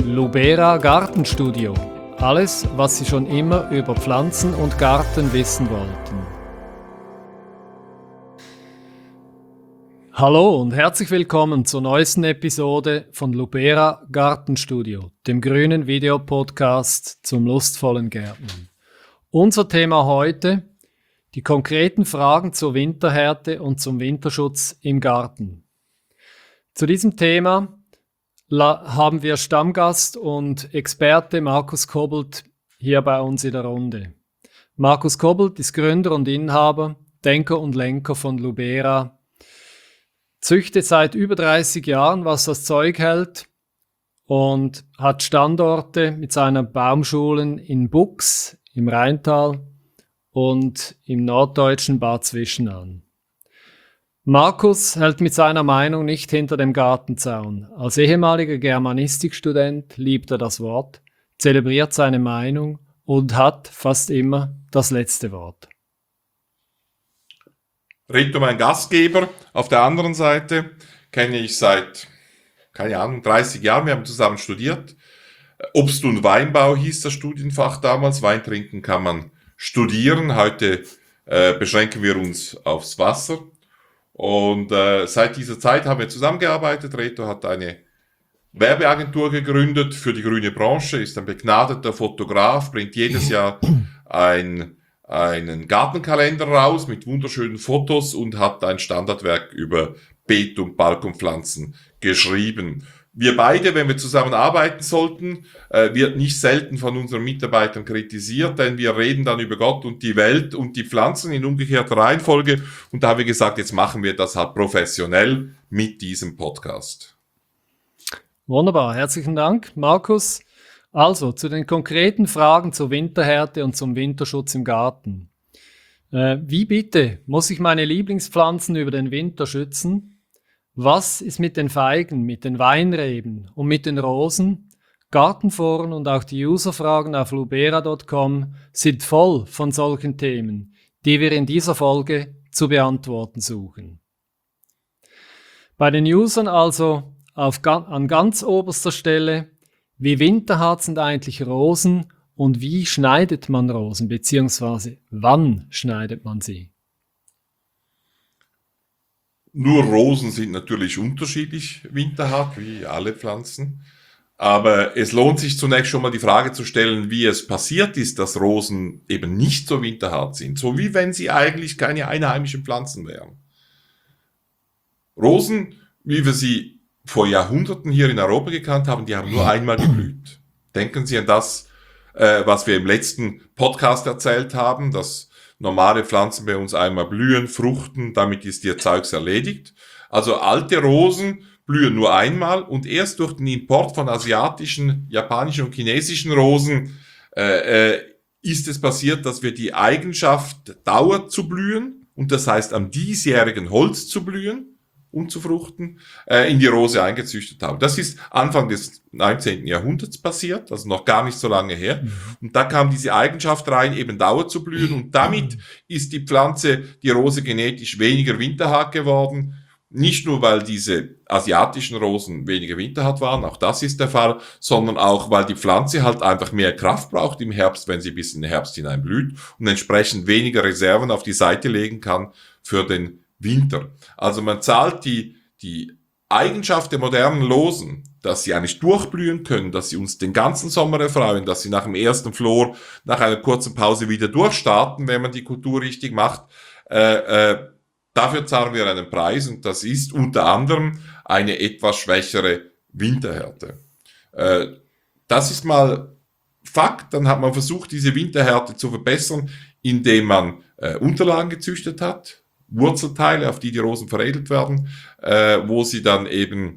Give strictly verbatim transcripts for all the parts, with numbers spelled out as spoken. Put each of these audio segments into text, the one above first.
Lubera Gartenstudio. Alles, was Sie schon immer über Pflanzen und Garten wissen wollten. Hallo und herzlich willkommen zur neuesten Episode von Lubera Gartenstudio, dem grünen Videopodcast zum lustvollen Gärtnern. Unser Thema heute: die konkreten Fragen zur Winterhärte und zum Winterschutz im Garten. Zu diesem Thema haben wir Stammgast und Experte Markus Kobelt hier bei uns in der Runde. Markus Kobelt ist Gründer und Inhaber, Denker und Lenker von Lubera, züchtet seit über dreißig Jahren, was das Zeug hält, und hat Standorte mit seinen Baumschulen in Bux im Rheintal und im norddeutschen Bad Zwischenahn. Markus hält mit seiner Meinung nicht hinter dem Gartenzaun. Als ehemaliger Germanistikstudent liebt er das Wort, zelebriert seine Meinung und hat fast immer das letzte Wort. Reto, mein Gastgeber, auf der anderen Seite kenne ich seit, keine Ahnung, dreißig Jahren, wir haben zusammen studiert. Obst- und Weinbau hieß das Studienfach damals, Wein trinken kann man studieren, heute äh, beschränken wir uns aufs Wasser. Und äh, seit dieser Zeit haben wir zusammengearbeitet. Reto hat eine Werbeagentur gegründet für die grüne Branche, ist ein begnadeter Fotograf, bringt jedes Jahr ein, einen Gartenkalender raus mit wunderschönen Fotos und hat ein Standardwerk über Beet- und Balkonpflanzen geschrieben. Wir beide, wenn wir zusammen arbeiten sollten, äh, wird nicht selten von unseren Mitarbeitern kritisiert, denn wir reden dann über Gott und die Welt und die Pflanzen in umgekehrter Reihenfolge. Und da haben wir gesagt, jetzt machen wir das halt professionell mit diesem Podcast. Wunderbar, herzlichen Dank, Markus. Also, zu den konkreten Fragen zur Winterhärte und zum Winterschutz im Garten. Äh, wie bitte muss ich meine Lieblingspflanzen über den Winter schützen? Was ist mit den Feigen, mit den Weinreben und mit den Rosen? Gartenforen und auch die Userfragen auf lubera Punkt com sind voll von solchen Themen, die wir in dieser Folge zu beantworten suchen. Bei den Usern also auf, an ganz oberster Stelle: Wie winterhart sind eigentlich Rosen und wie schneidet man Rosen, beziehungsweise wann schneidet man sie? Nur Rosen sind natürlich unterschiedlich winterhart, wie alle Pflanzen. Aber es lohnt sich zunächst schon mal die Frage zu stellen, wie es passiert ist, dass Rosen eben nicht so winterhart sind. So wie wenn sie eigentlich keine einheimischen Pflanzen wären. Rosen, wie wir sie vor Jahrhunderten hier in Europa gekannt haben, die haben nur einmal geblüht. Denken Sie an das, äh, was wir im letzten Podcast erzählt haben, dass normale Pflanzen bei uns einmal blühen, fruchten, damit ist ihr Zeugs erledigt. Also alte Rosen blühen nur einmal und erst durch den Import von asiatischen, japanischen und chinesischen Rosen äh, äh, ist es passiert, dass wir die Eigenschaft Dauer zu blühen, und das heißt am diesjährigen Holz zu blühen und zu fruchten, äh, in die Rose eingezüchtet haben. Das ist Anfang des neunzehnten Jahrhunderts passiert, also noch gar nicht so lange her. Mhm. Und da kam diese Eigenschaft rein, eben Dauer zu blühen, und damit ist die Pflanze, die Rose, genetisch weniger winterhart geworden. Nicht nur, weil diese asiatischen Rosen weniger winterhart waren, auch das ist der Fall, sondern auch, weil die Pflanze halt einfach mehr Kraft braucht im Herbst, wenn sie bis in den Herbst hinein blüht, und entsprechend weniger Reserven auf die Seite legen kann für den Winter. Also man zahlt die, die Eigenschaft der modernen Rosen, dass sie eigentlich durchblühen können, dass sie uns den ganzen Sommer erfreuen, dass sie nach dem ersten Flor, nach einer kurzen Pause wieder durchstarten, wenn man die Kultur richtig macht. Äh, äh, dafür zahlen wir einen Preis, und das ist unter anderem eine etwas schwächere Winterhärte. Äh, das ist mal Fakt. Dann hat man versucht, diese Winterhärte zu verbessern, indem man äh, Unterlagen gezüchtet hat, Wurzelteile, auf die die Rosen veredelt werden, äh, wo sie dann eben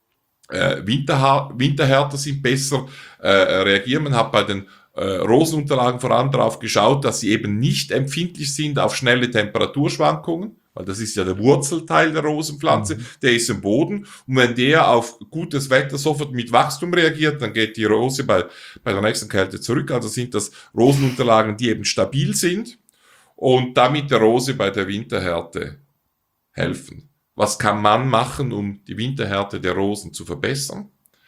äh, winterhar- winterhärter sind, besser äh, reagieren. Man hat bei den äh, Rosenunterlagen vor allem darauf geschaut, dass sie eben nicht empfindlich sind auf schnelle Temperaturschwankungen, weil das ist ja der Wurzelteil der Rosenpflanze, mhm. der ist im Boden, und wenn der auf gutes Wetter sofort mit Wachstum reagiert, dann geht die Rose bei, bei der nächsten Kälte zurück. Also sind das Rosenunterlagen, die eben stabil sind und damit der Rose bei der Winterhärte helfen. Was kann man machen, um die Winterhärte der Rosen zu verbessern?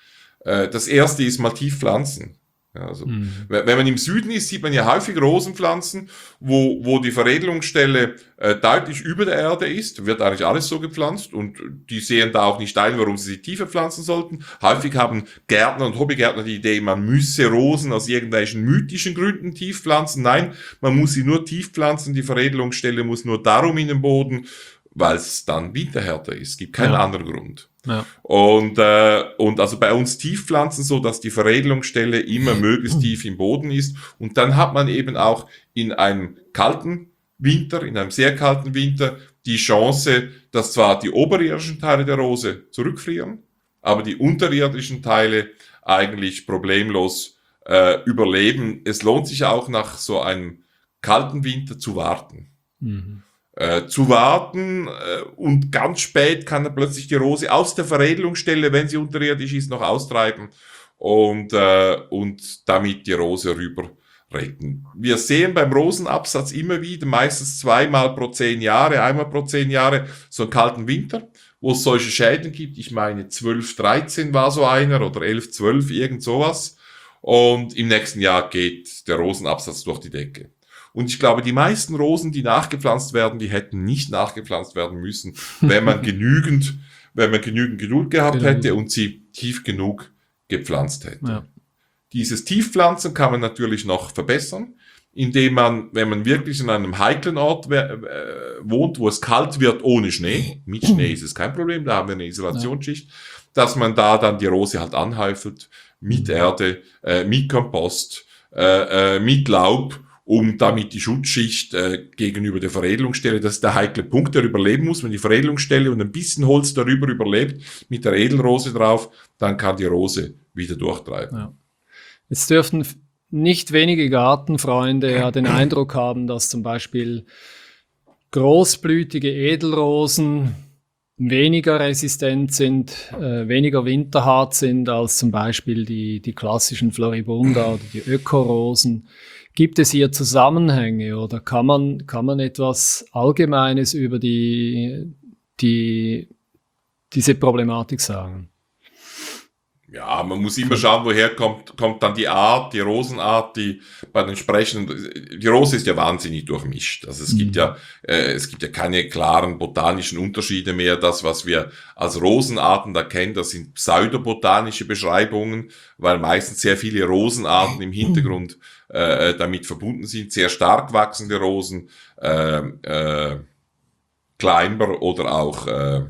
Äh, das erste ist mal tief pflanzen. Ja, also, Mhm. wenn man im Süden ist, sieht man ja häufig Rosenpflanzen, wo, wo die Veredelungsstelle äh, deutlich über der Erde ist, wird eigentlich alles so gepflanzt und die sehen da auch nicht ein, warum sie sie tiefer pflanzen sollten. Häufig haben Gärtner und Hobbygärtner die Idee, man müsse Rosen aus irgendwelchen mythischen Gründen tief pflanzen. Nein, man muss sie nur tief pflanzen, die Veredelungsstelle muss nur darum in den Boden, weil es dann winterhärter ist. Es gibt keinen Ja. anderen Grund. Ja. Und, äh, und also bei uns Tiefpflanzen so, dass die Veredelungsstelle immer möglichst tief im Boden ist. Und dann hat man eben auch in einem kalten Winter, in einem sehr kalten Winter, die Chance, dass zwar die oberirdischen Teile der Rose zurückfrieren, aber die unterirdischen Teile eigentlich problemlos äh, überleben. Es lohnt sich auch nach so einem kalten Winter zu warten. Mhm. Äh, zu warten äh, und ganz spät kann dann plötzlich die Rose aus der Veredelungsstelle, wenn sie unterirdisch ist, noch austreiben und, äh, und damit die Rose rüber retten. Wir sehen beim Rosenabsatz immer wieder, meistens zweimal pro zehn Jahre, einmal pro zehn Jahre, so einen kalten Winter, wo es solche Schäden gibt. Ich meine, zwölf, dreizehn war so einer oder elf, zwölf, irgend sowas. Und im nächsten Jahr geht der Rosenabsatz durch die Decke. Und ich glaube, die meisten Rosen, die nachgepflanzt werden, die hätten nicht nachgepflanzt werden müssen, wenn man genügend, wenn man genügend Geduld gehabt Genau. hätte und sie tief genug gepflanzt hätte. Ja. Dieses Tiefpflanzen kann man natürlich noch verbessern, indem man, wenn man wirklich in einem heiklen Ort äh, wohnt, wo es kalt wird ohne Schnee, mit Schnee ist es kein Problem, da haben wir eine Isolationsschicht, dass man da dann die Rose halt anhäufelt mit Erde, äh, mit Kompost, äh, äh, mit Laub, um damit die Schutzschicht äh, gegenüber der Veredelungsstelle, das ist der heikle Punkt, der überleben muss. Wenn die Veredelungsstelle und ein bisschen Holz darüber überlebt, mit der Edelrose drauf, dann kann die Rose wieder durchtreiben. Ja. Jetzt dürften nicht wenige Gartenfreunde ja den Eindruck haben, dass zum Beispiel großblütige Edelrosen weniger resistent sind, äh, weniger winterhart sind als zum Beispiel die, die klassischen Floribunda oder die Ökorosen. Gibt es hier Zusammenhänge oder kann man, kann man etwas Allgemeines über die, die, diese Problematik sagen? Ja, man muss immer schauen, woher kommt, kommt dann die Art, die Rosenart, die bei den entsprechenden, die Rose ist ja wahnsinnig durchmischt. Also es mhm. gibt ja, äh, es gibt ja keine klaren botanischen Unterschiede mehr. Das, was wir als Rosenarten da kennen, das sind pseudobotanische Beschreibungen, weil meistens sehr viele Rosenarten im Hintergrund äh, damit verbunden sind. Sehr stark wachsende Rosen, äh, äh, Climber oder auch, äh,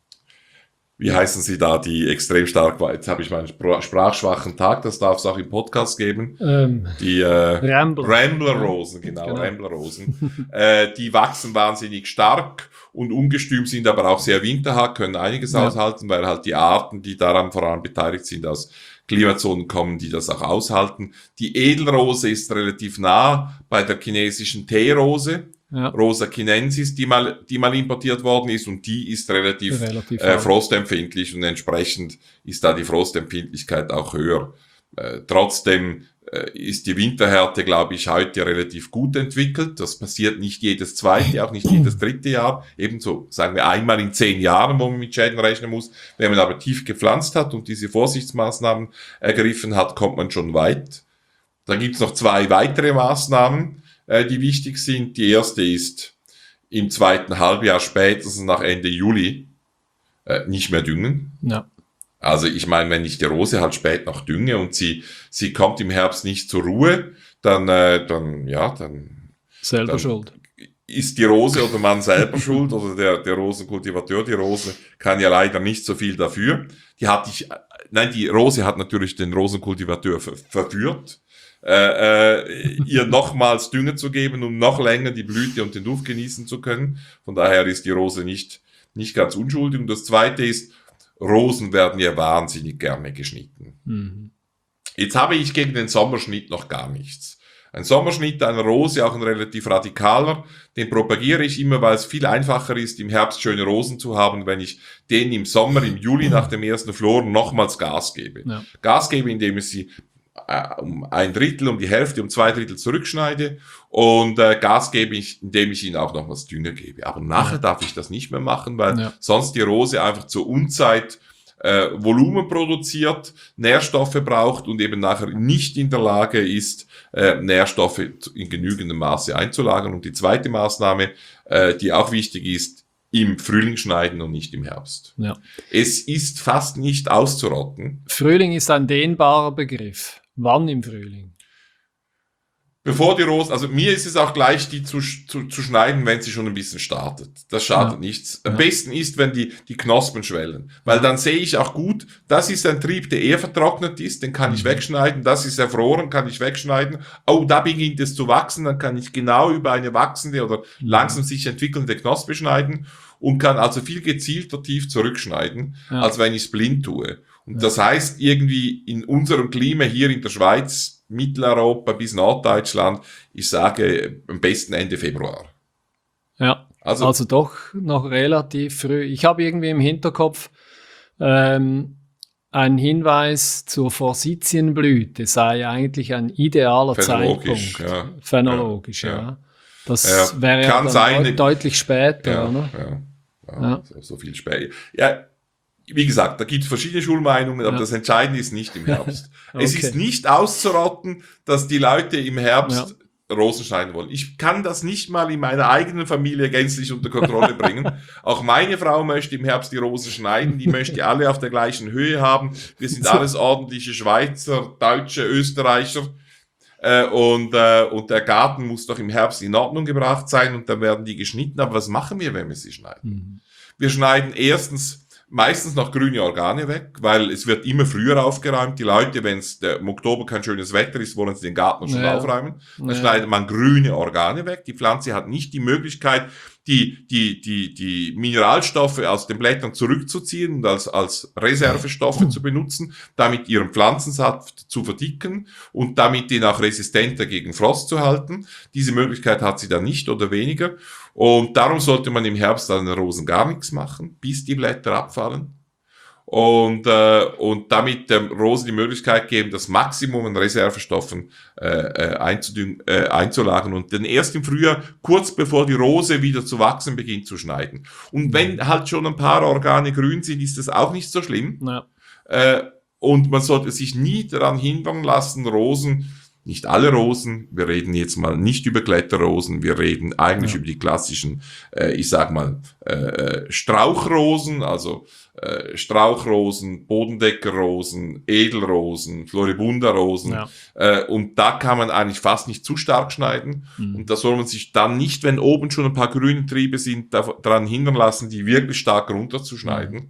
wie heißen sie da, die extrem stark war? Jetzt habe ich meinen sprachschwachen Tag, das darf es auch im Podcast geben. Ähm, die äh, Rambler. Rambler-Rosen, genau, genau. Rambler-Rosen. äh, die wachsen wahnsinnig stark und ungestüm, sind aber auch sehr winterhart, können einiges ja. aushalten, weil halt die Arten, die daran vor allem beteiligt sind, aus Klimazonen kommen, die das auch aushalten. Die Edelrose ist relativ nah bei der chinesischen Teerose. Ja. Rosa chinensis, die mal, die mal importiert worden ist, und die ist relativ, relativ äh, frostempfindlich, und entsprechend ist da die Frostempfindlichkeit auch höher. Äh, trotzdem äh, ist die Winterhärte, glaube ich, heute relativ gut entwickelt. Das passiert nicht jedes zweite, auch nicht jedes dritte Jahr. Ebenso, sagen wir, einmal in zehn Jahren, wo man mit Schäden rechnen muss. Wenn man aber tief gepflanzt hat und diese Vorsichtsmaßnahmen ergriffen hat, kommt man schon weit. Dann gibt's noch zwei weitere Maßnahmen, die wichtig sind. Die erste ist, im zweiten Halbjahr, spätestens nach Ende Juli, äh, nicht mehr düngen. Ja. Also ich meine, wenn ich die Rose halt spät noch dünge und sie sie kommt im Herbst nicht zur Ruhe, dann äh, dann ja, dann selber dann schuld. Ist die Rose oder man selber schuld, oder der der Rosenkultivateur, die Rose kann ja leider nicht so viel dafür. Die hat ich nein, die Rose hat natürlich den Rosenkultivateur ver- verführt. Äh, äh, ihr nochmals Dünger zu geben, um noch länger die Blüte und den Duft genießen zu können. Von daher ist die Rose nicht nicht ganz unschuldig. Und das Zweite ist, Rosen werden ja wahnsinnig gerne geschnitten. Mhm. Jetzt habe ich gegen den Sommerschnitt noch gar nichts. Ein Sommerschnitt einer Rose, auch ein relativ radikaler, den propagiere ich immer, weil es viel einfacher ist, im Herbst schöne Rosen zu haben, wenn ich den im Sommer, im Juli nach dem ersten Flor nochmals Gas gebe. Ja. Gas gebe, indem ich sie um ein Drittel, um die Hälfte, um zwei Drittel zurückschneide, und äh, Gas gebe ich, indem ich ihnen auch noch was Dünger gebe. Aber nachher ja. darf ich das nicht mehr machen, weil ja. sonst die Rose einfach zur Unzeit äh, Volumen produziert, Nährstoffe braucht und eben nachher nicht in der Lage ist, äh, Nährstoffe in genügendem Maße einzulagern. Und die zweite Maßnahme, äh, die auch wichtig ist, im Frühling schneiden und nicht im Herbst. Ja. Es ist fast nicht auszurotten. Frühling ist ein dehnbarer Begriff. Wann im Frühling? Bevor die Rosen, also mir ist es auch gleich, die zu, zu, zu schneiden, wenn sie schon ein bisschen startet. Das schadet Ja. nichts. Am Ja. besten ist, wenn die, die Knospen schwellen. Weil dann sehe ich auch gut, das ist ein Trieb, der eher vertrocknet ist, den kann ich wegschneiden. Das ist erfroren, kann ich wegschneiden. Oh, da beginnt es zu wachsen, dann kann ich genau über eine wachsende oder langsam sich entwickelnde Knospe schneiden und kann also viel gezielter tief zurückschneiden, Ja. als wenn ich es blind tue. Und das heißt, irgendwie in unserem Klima hier in der Schweiz, Mitteleuropa bis Norddeutschland, ich sage am besten Ende Februar. Ja, Also, also, doch noch relativ früh. Ich habe irgendwie im Hinterkopf ähm, einen Hinweis zur Forsythienblüte sei eigentlich ein idealer Phänologisch, Zeitpunkt. ja. Phänologisch, Ja, ja. ja. Das Ja, wäre ja kann dann sein, deut- deutlich später, ja, oder? ja, ja, Ja. So, so viel später. Ja, wie gesagt, da gibt es verschiedene Schulmeinungen, aber Ja. das Entscheidende ist nicht im Herbst. Es Okay. ist nicht auszurotten, dass die Leute im Herbst Rosen schneiden wollen. Ich kann das nicht mal in meiner eigenen Familie gänzlich unter Kontrolle bringen. Auch meine Frau möchte im Herbst die Rosen schneiden, die möchte alle auf der gleichen Höhe haben. Wir sind alles ordentliche Schweizer, Deutsche, Österreicher. Äh, und, äh, und der Garten muss doch im Herbst in Ordnung gebracht sein und dann werden die geschnitten. Aber was machen wir, wenn wir sie schneiden? Mhm. Wir schneiden erstens meistens noch grüne Organe weg, weil es wird immer früher aufgeräumt. Die Leute, wenn es im Oktober kein schönes Wetter ist, wollen sie den Garten schon Ja. aufräumen. Dann Ja. schneidet man grüne Organe weg. Die Pflanze hat nicht die Möglichkeit, die, die, die, die Mineralstoffe aus den Blättern zurückzuziehen und als, als Reservestoffe zu benutzen, damit ihren Pflanzensaft zu verdicken und damit den auch resistenter gegen Frost zu halten. Diese Möglichkeit hat sie dann nicht oder weniger. Und darum sollte man im Herbst an den Rosen gar nichts machen, bis die Blätter abfallen. Und, äh, und damit dem Rosen die Möglichkeit geben, das Maximum an Reservestoffen äh, äh, einzudüngen, äh, einzulagern und dann erst im Frühjahr, kurz bevor die Rose wieder zu wachsen beginnt, zu schneiden. Und wenn halt schon ein paar Organe grün sind, ist das auch nicht so schlimm. Ja. Äh, und man sollte sich nie daran hindern lassen, Rosen, nicht alle Rosen, wir reden jetzt mal nicht über Kletterrosen, wir reden eigentlich Ja. über die klassischen, äh, ich sag mal, äh, Strauchrosen, also äh, Strauchrosen, Bodendeckerrosen, Edelrosen, Floribunda-Rosen. Ja. Äh, und da kann man eigentlich fast nicht zu stark schneiden. Mhm. Und da soll man sich dann nicht, wenn oben schon ein paar grüne Triebe sind, da, daran hindern lassen, die wirklich stark runterzuschneiden.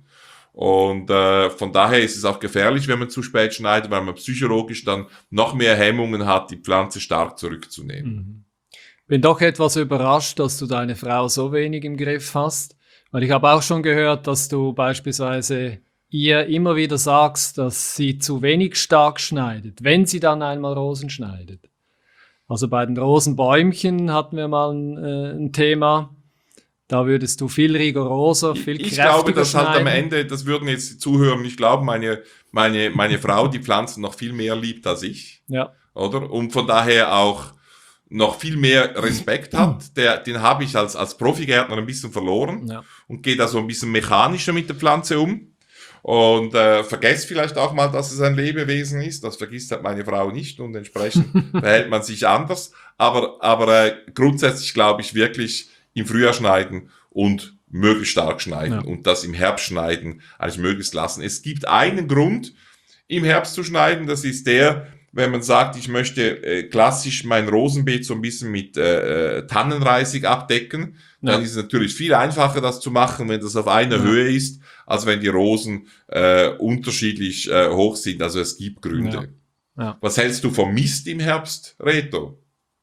Und äh, von daher ist es auch gefährlich, wenn man zu spät schneidet, weil man psychologisch dann noch mehr Hemmungen hat, die Pflanze stark zurückzunehmen. Mhm. Bin doch etwas überrascht, dass du deine Frau so wenig im Griff hast, weil ich habe auch schon gehört, dass du beispielsweise ihr immer wieder sagst, dass sie zu wenig stark schneidet, wenn sie dann einmal Rosen schneidet. Also bei den Rosenbäumchen hatten wir mal ein, äh, ein Thema. Da würdest du viel rigoroser, viel Ich kräftiger glaube, dass halt am schneiden. Ende, das würden jetzt die Zuhörer nicht glauben, meine, meine, meine Frau die Pflanzen noch viel mehr liebt als ich, Ja, oder? Und von daher auch noch viel mehr Respekt hat. Der, den habe ich als, als Profigärtner ein bisschen verloren ja, und gehe da so ein bisschen mechanischer mit der Pflanze um. Und äh, vergesst vielleicht auch mal, dass es ein Lebewesen ist. Das vergisst halt meine Frau nicht und entsprechend verhält man sich anders. Aber, aber äh, grundsätzlich glaube ich wirklich im Frühjahr schneiden und möglichst stark schneiden Ja. und das im Herbst schneiden eigentlich möglichst lassen. Es gibt einen Grund, im Herbst zu schneiden, das ist der, wenn man sagt, ich möchte äh, klassisch mein Rosenbeet so ein bisschen mit äh, äh, Tannenreisig abdecken, dann Ja. ist es natürlich viel einfacher, das zu machen, wenn das auf einer Ja. Höhe ist, als wenn die Rosen äh, unterschiedlich äh, hoch sind. Also es gibt Gründe. Ja. Ja. Was hältst du vom Mist im Herbst, Reto?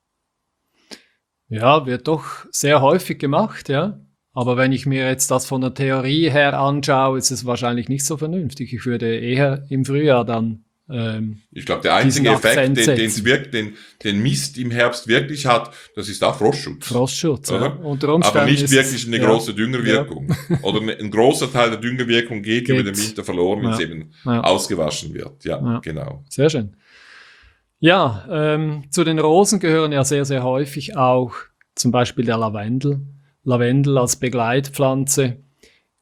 Ja, wird doch sehr häufig gemacht, ja. Aber wenn ich mir jetzt das von der Theorie her anschaue, ist es wahrscheinlich nicht so vernünftig. Ich würde eher im Frühjahr dann ähm, Ich glaube, der einzige diesen Effekt, Akzent den, setzen. den's wirkt, den, den Mist im Herbst wirklich hat, das ist auch Frostschutz. Frostschutz. Ja. Oder? Unter Umständen Aber nicht ist wirklich eine ja, große Düngerwirkung. Oder ne- ein großer Teil der Düngerwirkung geht, Geht. über den Winter verloren, wenn Ja. es eben Ja. ausgewaschen wird. Ja, Ja. genau. Sehr schön. Ja, ähm, zu den Rosen gehören ja sehr, sehr häufig auch zum Beispiel der Lavendel. Lavendel als Begleitpflanze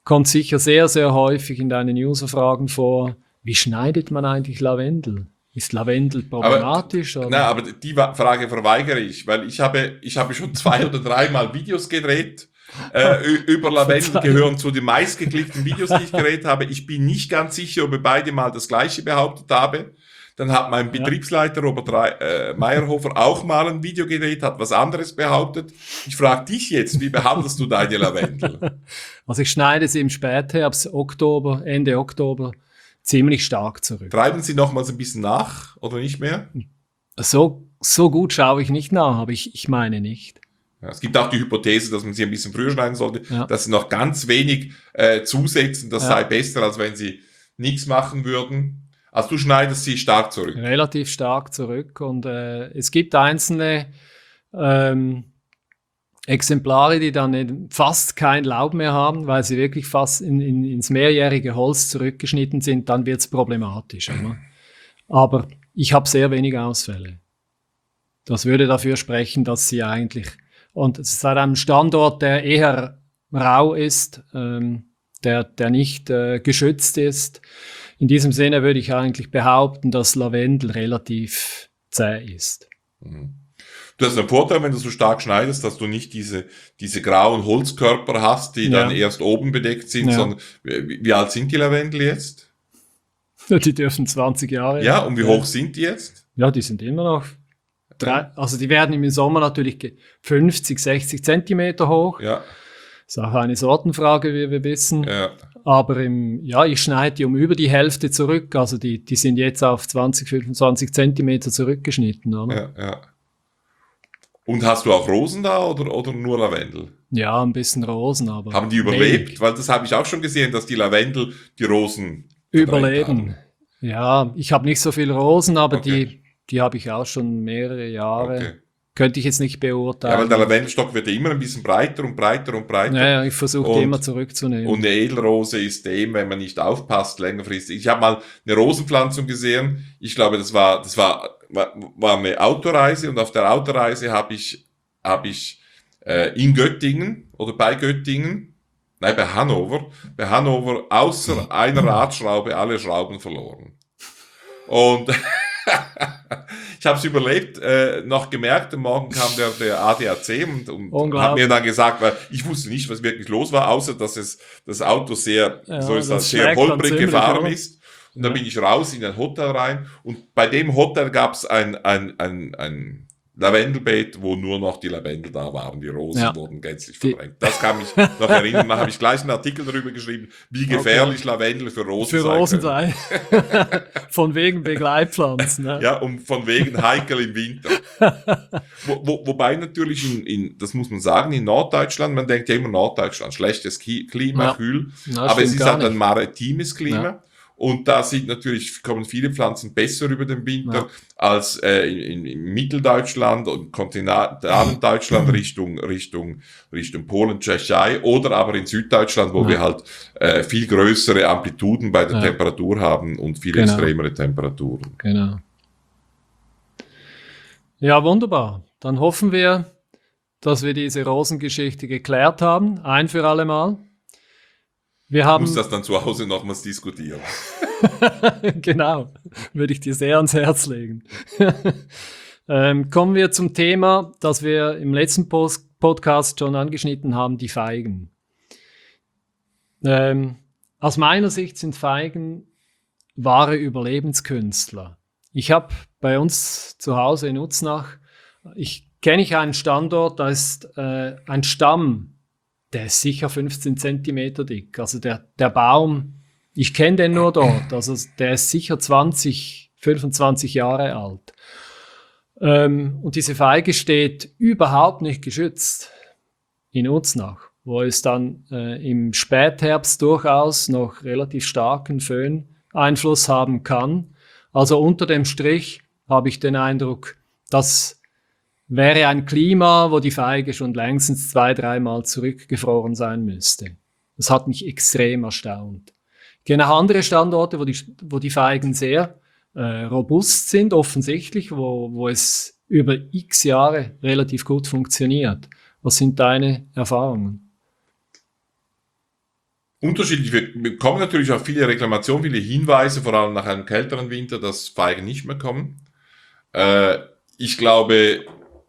kommt sicher sehr, sehr häufig in deinen User-Fragen vor. Wie schneidet man eigentlich Lavendel? Ist Lavendel problematisch? Aber, oder? Nein, aber die Frage verweigere ich, weil ich habe, ich habe schon zwei oder dreimal Videos gedreht äh, über Lavendel, gehören zu den meistgeklickten Videos, die ich gedreht habe. Ich bin nicht ganz sicher, ob ich beide mal das Gleiche behauptet habe. Dann hat mein Betriebsleiter Robert äh, Meyerhofer auch mal ein Video gedreht, hat was anderes behauptet. Ich frage dich jetzt, wie behandelst du deine Lavendel? Also ich schneide sie im Spätherbst, Oktober, Ende Oktober, ziemlich stark zurück. Treiben Sie nochmals ein bisschen nach oder nicht mehr? So, so gut schaue ich nicht nach, aber ich, ich meine nicht. Ja, es gibt auch die Hypothese, dass man sie ein bisschen früher schneiden sollte, Ja. dass sie noch ganz wenig äh, zusetzen, das Ja. sei besser, als wenn sie nichts machen würden. Also du schneidest sie stark zurück. Relativ stark zurück und äh, es gibt einzelne ähm, Exemplare, die dann fast kein Laub mehr haben, weil sie wirklich fast in, in, ins mehrjährige Holz zurückgeschnitten sind, dann wird es problematisch. Oder? Aber ich habe sehr wenig Ausfälle. Das würde dafür sprechen, dass sie eigentlich, und es ist an einem Standort, der eher rau ist, ähm, der, der nicht äh, geschützt ist. In diesem Sinne würde ich eigentlich behaupten, dass Lavendel relativ zäh ist. Mhm. Du hast einen Vorteil, wenn du so stark schneidest, dass du nicht diese, diese grauen Holzkörper hast, die Ja. dann erst oben bedeckt sind, Ja. sondern wie, wie alt sind die Lavendel jetzt? Die dürfen zwanzig Jahre. Ja, und wie hoch sind die jetzt? Ja, die sind immer noch drei, also die werden im Sommer natürlich ge- fünfzig, sechzig Zentimeter hoch. Ja, Ist auch eine Sortenfrage, wie wir wissen. ja. Aber im, ja, ich schneide die um über die Hälfte zurück. Also die, die sind jetzt auf zwanzig, fünfundzwanzig Zentimeter zurückgeschnitten, oder? Ja, ja. Und hast du auch Rosen da oder, oder nur Lavendel? Ja, ein bisschen Rosen, aber Haben die überlebt? wenig. Weil das habe ich auch schon gesehen, dass die Lavendel die Rosen verdrängt Überleben. haben. Ja, ich habe nicht so viel Rosen, aber Okay. die, die habe ich auch schon mehrere Jahre. Okay. Könnte ich jetzt nicht Ja, beurteilen. weil der Lavendelstock wird ja immer ein bisschen breiter und breiter und breiter. ja, ja, ich versuche die Und- immer zurückzunehmen. Und eine Edelrose ist dem, wenn man nicht aufpasst, längerfristig. Ich habe mal eine Rosenpflanzung gesehen. Ich glaube, das war, das war, war, war eine Autoreise und auf der Autoreise habe ich, habe ich äh, in Göttingen oder bei Göttingen, nein, bei Hannover, bei Hannover außer einer Radschraube alle Schrauben verloren. Und ich habe es überlebt, äh, noch gemerkt, am Morgen kam der, der A D A C und, und Unglaublich. hat mir dann gesagt, weil ich wusste nicht, was wirklich los war, außer dass es das Auto sehr, Ja, so ist das das, sehr schlägt dann holprig ziemlich, gefahren oder? ist. Und dann Ja. bin ich raus in ein Hotel rein und bei dem Hotel gab es ein, ein, ein, ein Lavendelbeet, wo nur noch die Lavendel da waren. Die Rosen Ja. wurden gänzlich Die- verdrängt. Das kann mich noch erinnern. Da habe ich gleich einen Artikel darüber geschrieben, wie gefährlich Lavendel für Rosen Für sein Rosen können. sei. Von wegen Begleitpflanzen. Ne? Ja, und von wegen heikel im Winter. wo, wo, wobei natürlich, in, in, das muss man sagen, in Norddeutschland, man denkt ja immer Norddeutschland, schlechtes Ki- Klima, Ja. kühl, Na, aber es stimmt ist gar halt ein nicht. maritimes Klima. Ja. Und da sind natürlich, kommen viele Pflanzen besser über den Winter Ja. als äh, in, in Mitteldeutschland und Kontinentaldeutschland Richtung, Richtung, Richtung Polen, Tschechei oder aber in Süddeutschland, wo Ja. wir halt äh, viel größere Amplituden bei der Ja. Temperatur haben und viel Genau. extremere Temperaturen. Genau. Ja, wunderbar. Dann hoffen wir, dass wir diese Rosengeschichte geklärt haben, ein für alle Mal. Wir Ich haben muss das dann zu Hause nochmals diskutieren. genau, würde ich dir sehr ans Herz legen. ähm, kommen wir zum Thema, das wir im letzten Post Podcast schon angeschnitten haben, die Feigen. Ähm, aus meiner Sicht sind Feigen wahre Überlebenskünstler. Ich habe bei uns zu Hause in Uznach, ich kenne ich einen Standort, da ist äh, ein Stamm, der ist sicher fünfzehn Zentimeter dick. Also der, der Baum, ich kenne den nur dort, also der ist sicher zwanzig, fünfundzwanzig Jahre alt. Ähm, und diese Feige steht überhaupt nicht geschützt in Uznach, wo es dann äh, im Spätherbst durchaus noch relativ starken Föhneinfluss haben kann. Also unter dem Strich habe ich den Eindruck, das wäre ein Klima, wo die Feige schon längstens zwei, dreimal zurückgefroren sein müsste. Das hat mich extrem erstaunt. Ich kenne auch andere Standorte, wo die, wo die Feigen sehr äh, robust sind, offensichtlich, wo, wo es über x Jahre relativ gut funktioniert. Was sind deine Erfahrungen? Unterschiedlich. Wir bekommen natürlich auch viele Reklamationen, viele Hinweise, vor allem nach einem kälteren Winter, dass Feigen nicht mehr kommen. Äh, ich glaube,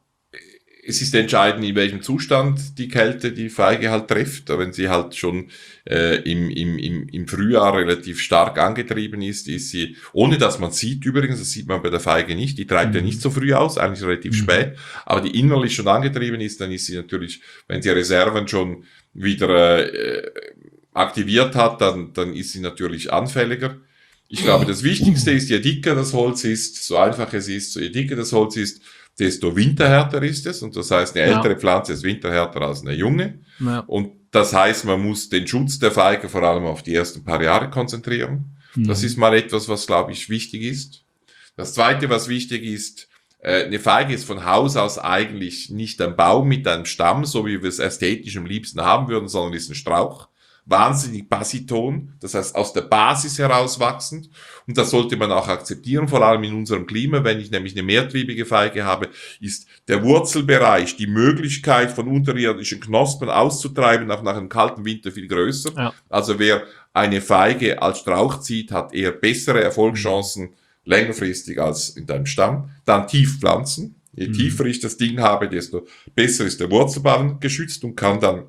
es ist entscheidend, in welchem Zustand die Kälte die Feige halt trifft. Wenn sie halt schon äh, im, im, im, im Frühjahr relativ stark angetrieben ist, ist sie, ohne dass man sieht übrigens, das sieht man bei der Feige nicht, die treibt mhm. ja nicht so früh aus, eigentlich relativ mhm. spät, aber die innerlich schon angetrieben ist, dann ist sie natürlich, wenn sie Reserven schon wieder äh, aktiviert hat, dann, dann ist sie natürlich anfälliger. Ich glaube, das Wichtigste ist, je dicker das Holz ist, so einfach es ist, so je dicker das Holz ist, desto winterhärter ist es. Und das heißt, eine ältere ja. Pflanze ist winterhärter als eine junge. Ja. Und das heißt, man muss den Schutz der Feige vor allem auf die ersten paar Jahre konzentrieren. Mhm. Das ist mal etwas, was, glaube ich, wichtig ist. Das Zweite, was wichtig ist, eine Feige ist von Haus aus eigentlich nicht ein Baum mit einem Stamm, so wie wir es ästhetisch am liebsten haben würden, sondern ist ein Strauch. Wahnsinnig basiton, das heißt aus der Basis heraus wachsend, und das sollte man auch akzeptieren, vor allem in unserem Klima. Wenn ich nämlich eine mehrtriebige Feige habe, ist der Wurzelbereich, die Möglichkeit von unterirdischen Knospen auszutreiben, auch nach einem kalten Winter viel größer. Ja. Also wer eine Feige als Strauch zieht, hat eher bessere Erfolgschancen längerfristig als in deinem Stamm. Dann tief pflanzen. Je mhm. tiefer ich das Ding habe, desto besser ist der Wurzelbaum geschützt und kann dann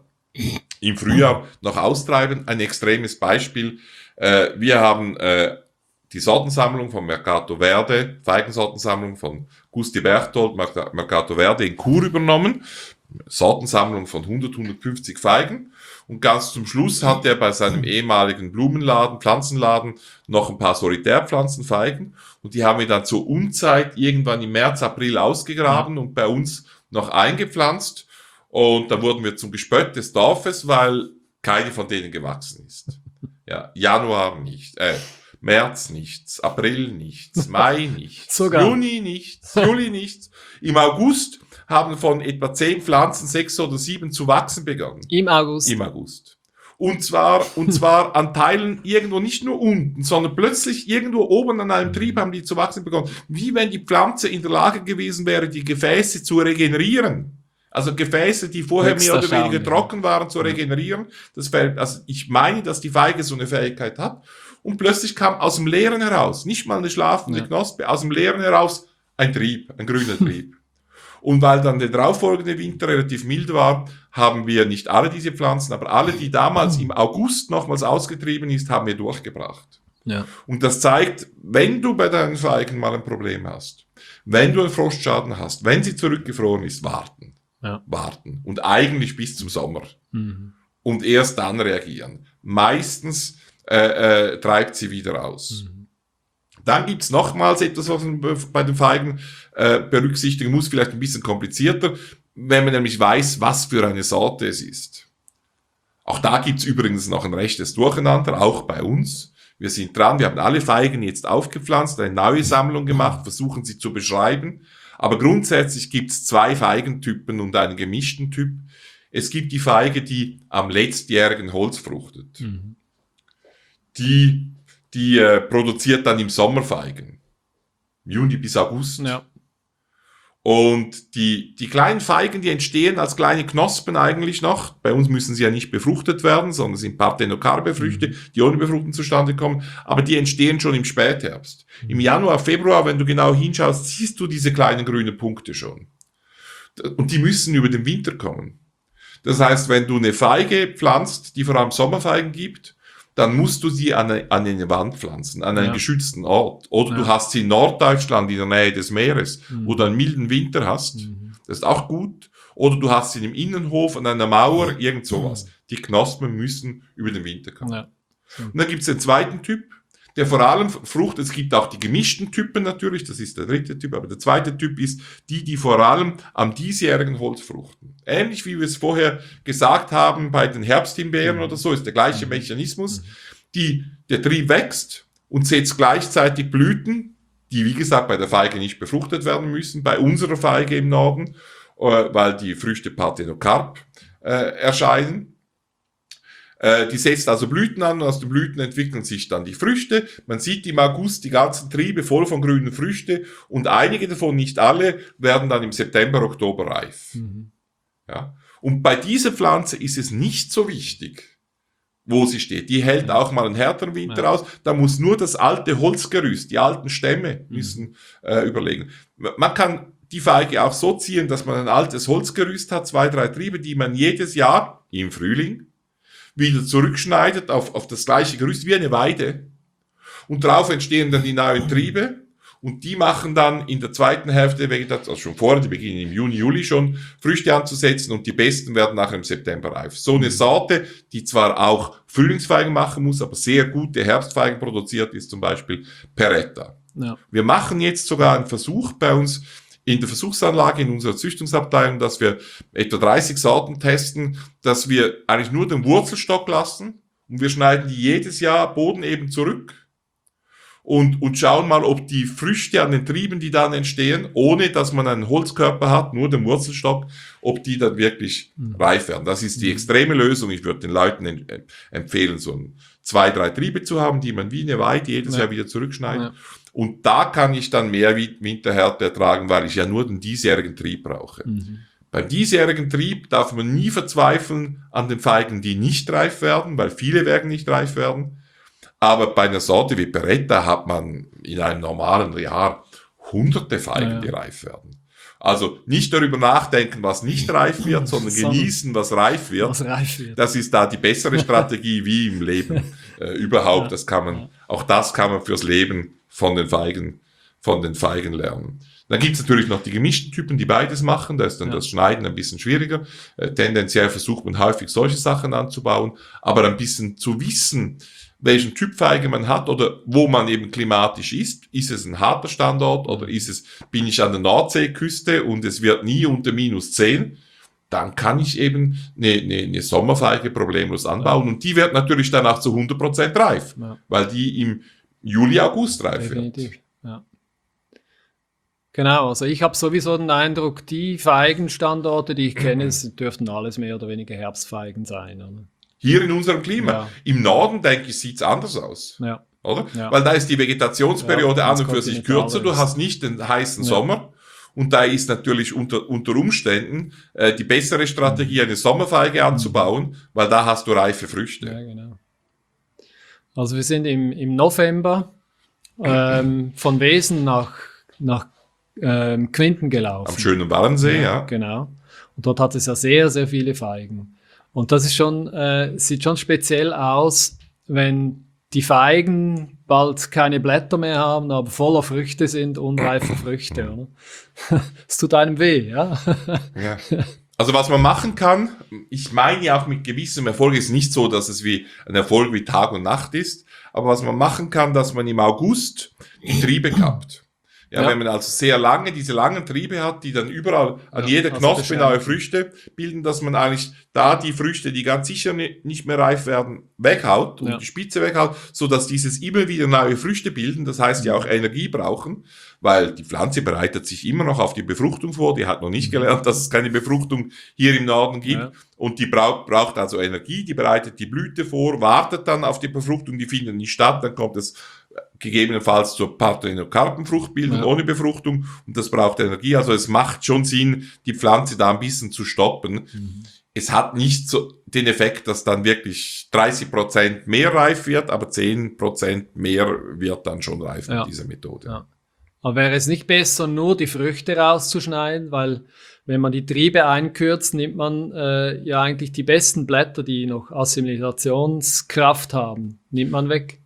im Frühjahr noch austreiben. Ein extremes Beispiel. Äh, wir haben äh, die Sortensammlung von Mercato Verde, Feigensortensammlung von Gusti Berthold, Mercato Verde in Chur übernommen. Sortensammlung von hundert, hundertfünfzig Feigen. Und ganz zum Schluss hat er bei seinem ehemaligen Blumenladen, Pflanzenladen, noch ein paar Solitärpflanzenfeigen. Und die haben wir dann zur Unzeit irgendwann im März, April ausgegraben und bei uns noch eingepflanzt. Und da wurden wir zum Gespött des Dorfes, weil keine von denen gewachsen ist. Ja, Januar nicht, äh, März nichts, April nichts, Mai nichts, Sogar. Juni nichts, Juli nichts. Im August haben von etwa zehn Pflanzen sechs oder sieben zu wachsen begonnen. Im August? Im August. Und zwar, und zwar an Teilen irgendwo nicht nur unten, sondern plötzlich irgendwo oben an einem Trieb haben die zu wachsen begonnen. Wie wenn die Pflanze in der Lage gewesen wäre, die Gefäße zu regenerieren. Also Gefäße, die vorher mehr oder weniger trocken waren, zu regenerieren. Das fällt, also ich meine, dass die Feige so eine Fähigkeit hat. Und plötzlich kam aus dem Leeren heraus, nicht mal eine schlafende ja. Knospe, aus dem Leeren heraus ein Trieb, ein grüner Trieb. Und weil dann der darauffolgende Winter relativ mild war, haben wir nicht alle diese Pflanzen, aber alle, die damals im August nochmals ausgetrieben ist, haben wir durchgebracht. Ja. Und das zeigt, wenn du bei deinen Feigen mal ein Problem hast, wenn du einen Frostschaden hast, wenn sie zurückgefroren ist, warten. Ja. Warten. Und eigentlich bis zum Sommer. Mhm. Und erst dann reagieren. Meistens äh, äh, treibt sie wieder aus. Mhm. Dann gibt's nochmals etwas, was man bei den Feigen äh, berücksichtigen muss, vielleicht ein bisschen komplizierter, wenn man nämlich weiß, was für eine Sorte es ist. Auch da gibt's übrigens noch ein rechtes Durcheinander, auch bei uns. Wir sind dran, wir haben alle Feigen jetzt aufgepflanzt, eine neue Sammlung gemacht, versuchen sie zu beschreiben. Aber grundsätzlich gibt's zwei Feigentypen und einen gemischten Typ. Es gibt die Feige, die am letztjährigen Holz fruchtet. Mhm. Die, die äh, produziert dann im Sommer Feigen. Juni bis August. Ja. Und die, die kleinen Feigen, die entstehen als kleine Knospen eigentlich noch. Bei uns müssen sie ja nicht befruchtet werden, sondern sind Parthenokarpe-Früchte, mhm. die ohne Befruchtung zustande kommen. Aber die entstehen schon im Spätherbst. Mhm. Im Januar, Februar, wenn du genau hinschaust, siehst du diese kleinen grünen Punkte schon. Und die müssen über den Winter kommen. Das heißt, wenn du eine Feige pflanzt, die vor allem Sommerfeigen gibt, dann musst du sie an eine, an eine Wand pflanzen, an einen ja. geschützten Ort. Oder ja. du hast sie in Norddeutschland, in der Nähe des Meeres, mhm. wo du einen milden Winter hast. Mhm. Das ist auch gut. Oder du hast sie im Innenhof, an einer Mauer, mhm. irgend sowas. Mhm. Die Knospen müssen über den Winter kommen. Ja. Mhm. Und dann gibt's den zweiten Typ, der vor allem fruchtet. Es gibt auch die gemischten Typen natürlich, das ist der dritte Typ, aber der zweite Typ ist die, die vor allem am diesjährigen Holz fruchten. Ähnlich wie wir es vorher gesagt haben bei den Herbsthimbeeren mhm. oder so, ist der gleiche mhm. Mechanismus. Mhm. Die, der Trieb wächst und setzt gleichzeitig Blüten, die wie gesagt bei der Feige nicht befruchtet werden müssen, bei unserer Feige im Norden, äh, weil die Früchte Parthenokarp äh, erscheinen. Die setzt also Blüten an und aus den Blüten entwickeln sich dann die Früchte. Man sieht im August die ganzen Triebe voll von grünen Früchten und einige davon, nicht alle, werden dann im September, Oktober reif. Mhm. Ja. Und bei dieser Pflanze ist es nicht so wichtig, wo sie steht. Die hält auch mal einen härteren Winter ja. aus. Da muss nur das alte Holzgerüst, die alten Stämme müssen äh, überlegen. Man kann die Feige auch so ziehen, dass man ein altes Holzgerüst hat, zwei, drei Triebe, die man jedes Jahr im Frühling wieder zurückschneidet auf, auf das gleiche Gerüst wie eine Weide. Und darauf entstehen dann die neuen Triebe. Und die machen dann in der zweiten Hälfte der Vegetation, also schon vorher, die beginnen im Juni, Juli schon, Früchte anzusetzen und die besten werden nachher im September reif. So eine Sorte, die zwar auch Frühlingsfeigen machen muss, aber sehr gute Herbstfeigen produziert, ist zum Beispiel Peretta. Ja. Wir machen jetzt sogar einen Versuch bei uns in der Versuchsanlage in unserer Züchtungsabteilung, dass wir etwa dreißig Sorten testen, dass wir eigentlich nur den Wurzelstock lassen und wir schneiden die jedes Jahr Boden eben zurück. Und, und schauen mal, ob die Früchte an den Trieben, die dann entstehen, ohne dass man einen Holzkörper hat, nur den Wurzelstock, ob die dann wirklich mhm. reif werden. Das ist die extreme Lösung. Ich würde den Leuten en- empfehlen, so ein, zwei, drei Triebe zu haben, die man wie eine Weide jedes ja. Jahr wieder zurückschneidet. Ja. Und da kann ich dann mehr Winterhärte ertragen, weil ich ja nur den diesjährigen Trieb brauche. Mhm. Beim diesjährigen Trieb darf man nie verzweifeln an den Feigen, die nicht reif werden, weil viele werden nicht reif werden. Aber bei einer Sorte wie Peretta hat man in einem normalen Jahr hunderte Feigen, ja, ja. die reif werden. Also nicht darüber nachdenken, was nicht reif wird, sondern genießen, was reif wird. Was reif wird. Das ist da die bessere Strategie wie im Leben äh, überhaupt. Ja. Das kann man, auch das kann man fürs Leben von den Feigen, von den Feigen lernen. Dann gibt's natürlich noch die gemischten Typen, die beides machen. Da ist dann ja. das Schneiden ein bisschen schwieriger. Äh, tendenziell versucht man häufig solche Sachen anzubauen, aber ein bisschen zu wissen, welchen Typ Feige man hat oder wo man eben klimatisch ist. Ist es ein harter Standort oder ist es, bin ich an der Nordseeküste und es wird nie unter minus zehn, dann kann ich eben eine, eine, eine Sommerfeige problemlos anbauen. Ja. Und die wird natürlich dann auch zu hundert Prozent reif, ja. weil die im Juli, August reif Definitiv. wird. Ja. Genau, also ich habe sowieso den Eindruck, die Feigenstandorte, die ich kenne, mhm. dürften alles mehr oder weniger Herbstfeigen sein, oder? Hier in unserem Klima. Ja. Im Norden, denke ich, sieht's anders aus. Ja. Oder? Ja. Weil da ist die Vegetationsperiode ja, an und für sich kürzer. Du hast nicht den heißen ja. Sommer. Und da ist natürlich unter, unter Umständen äh, die bessere Strategie, eine Sommerfeige anzubauen, weil da hast du reife Früchte. Ja, genau. Also wir sind im, im November ähm, von Wesen nach, nach ähm, Quinten gelaufen. Am schönen Warensee, ja, ja. Genau. Und dort hat es ja sehr, sehr viele Feigen. Und das ist schon, äh, sieht schon speziell aus, wenn die Feigen bald keine Blätter mehr haben, aber voller Früchte sind, unreife Früchte, oder? Es tut einem weh, ja? Ja. Also was man machen kann, ich meine ja auch mit gewissem Erfolg, ist nicht so, dass es wie ein Erfolg wie Tag und Nacht ist, aber was man machen kann, dass man im August die Triebe kappt. Ja, ja, wenn man also sehr lange, diese langen Triebe hat, die dann überall an ja, jeder Knospe neue Früchte bilden, dass man eigentlich da die Früchte, die ganz sicher nicht mehr reif werden, weghaut und ja. die Spitze weghaut, so dass dieses immer wieder neue Früchte bilden, das heißt ja auch Energie brauchen, weil die Pflanze bereitet sich immer noch auf die Befruchtung vor, die hat noch nicht gelernt, dass es keine Befruchtung hier im Norden gibt ja. und die braucht, braucht also Energie, die bereitet die Blüte vor, wartet dann auf die Befruchtung, die findet nicht statt, dann kommt es gegebenenfalls zur Parthenokarpenfruchtbildung ja. ohne Befruchtung und das braucht Energie. Also es macht schon Sinn, die Pflanze da ein bisschen zu stoppen. Mhm. Es hat nicht so den Effekt, dass dann wirklich dreißig Prozent mehr reif wird, aber zehn Prozent mehr wird dann schon reif ja. mit dieser Methode. Ja. Aber wäre es nicht besser, nur die Früchte rauszuschneiden, weil wenn man die Triebe einkürzt, nimmt man äh, ja eigentlich die besten Blätter, die noch Assimilationskraft haben, nimmt man weg.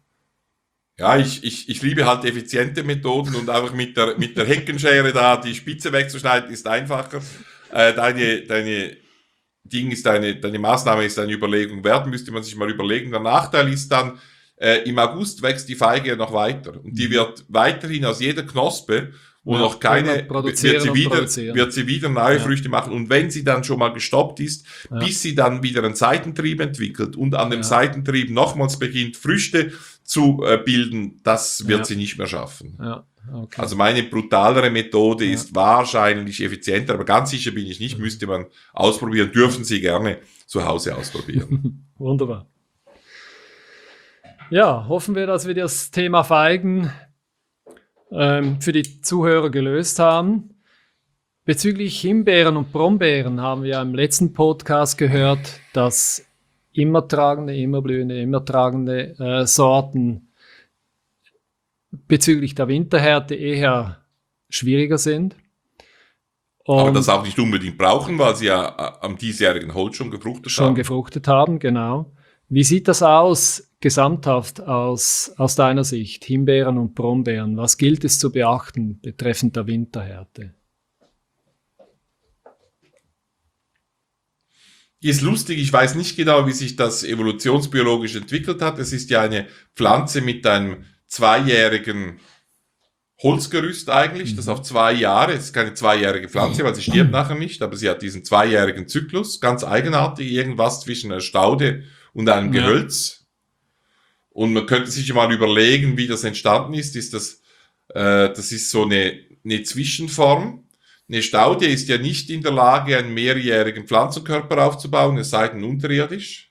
Ja, ich, ich, ich liebe halt effiziente Methoden und einfach mit der, mit der Heckenschere da die Spitze wegzuschneiden ist einfacher. Äh, deine, deine Ding ist deine, deine Maßnahme ist eine Überlegung wert, müsste man sich mal überlegen. Der Nachteil ist dann, äh, im August wächst die Feige ja noch weiter und die wird weiterhin aus jeder Knospe, wo ja, noch keine, wird sie wieder, wird sie wieder neue ja. Früchte machen. Und wenn sie dann schon mal gestoppt ist, ja. bis sie dann wieder einen Seitentrieb entwickelt und an dem ja. Seitentrieb nochmals beginnt, Früchte zu äh, bilden, das wird ja. sie nicht mehr schaffen. Ja. Okay. Also meine brutalere Methode ja. ist wahrscheinlich effizienter, aber ganz sicher bin ich nicht, mhm. müsste man ausprobieren, dürfen Sie gerne zu Hause ausprobieren. Wunderbar. Ja, hoffen wir, dass wir das Thema Feigen ähm, für die Zuhörer gelöst haben. Bezüglich Himbeeren und Brombeeren haben wir im letzten Podcast gehört, dass immer tragende, immer blühende, immer tragende äh, Sorten bezüglich der Winterhärte eher schwieriger sind. Und aber das auch nicht unbedingt brauchen, weil sie ja am diesjährigen Holz schon gefruchtet schon haben. gefruchtet haben, genau. Wie sieht das aus, gesamthaft aus, aus deiner Sicht, Himbeeren und Brombeeren? Was gilt es zu beachten betreffend der Winterhärte? Ist lustig, ich weiß nicht genau, wie sich das evolutionsbiologisch entwickelt hat. Es ist ja eine Pflanze mit einem zweijährigen Holzgerüst eigentlich, das auf zwei Jahre, es ist keine zweijährige Pflanze, weil sie stirbt nachher nicht, aber sie hat diesen zweijährigen Zyklus, ganz eigenartig, irgendwas zwischen einer Staude und einem Ja. Gehölz. Und man könnte sich mal überlegen, wie das entstanden ist. Ist das, äh, das ist so eine, eine Zwischenform. Eine Staude ist ja nicht in der Lage, einen mehrjährigen Pflanzenkörper aufzubauen, es sei denn unterirdisch.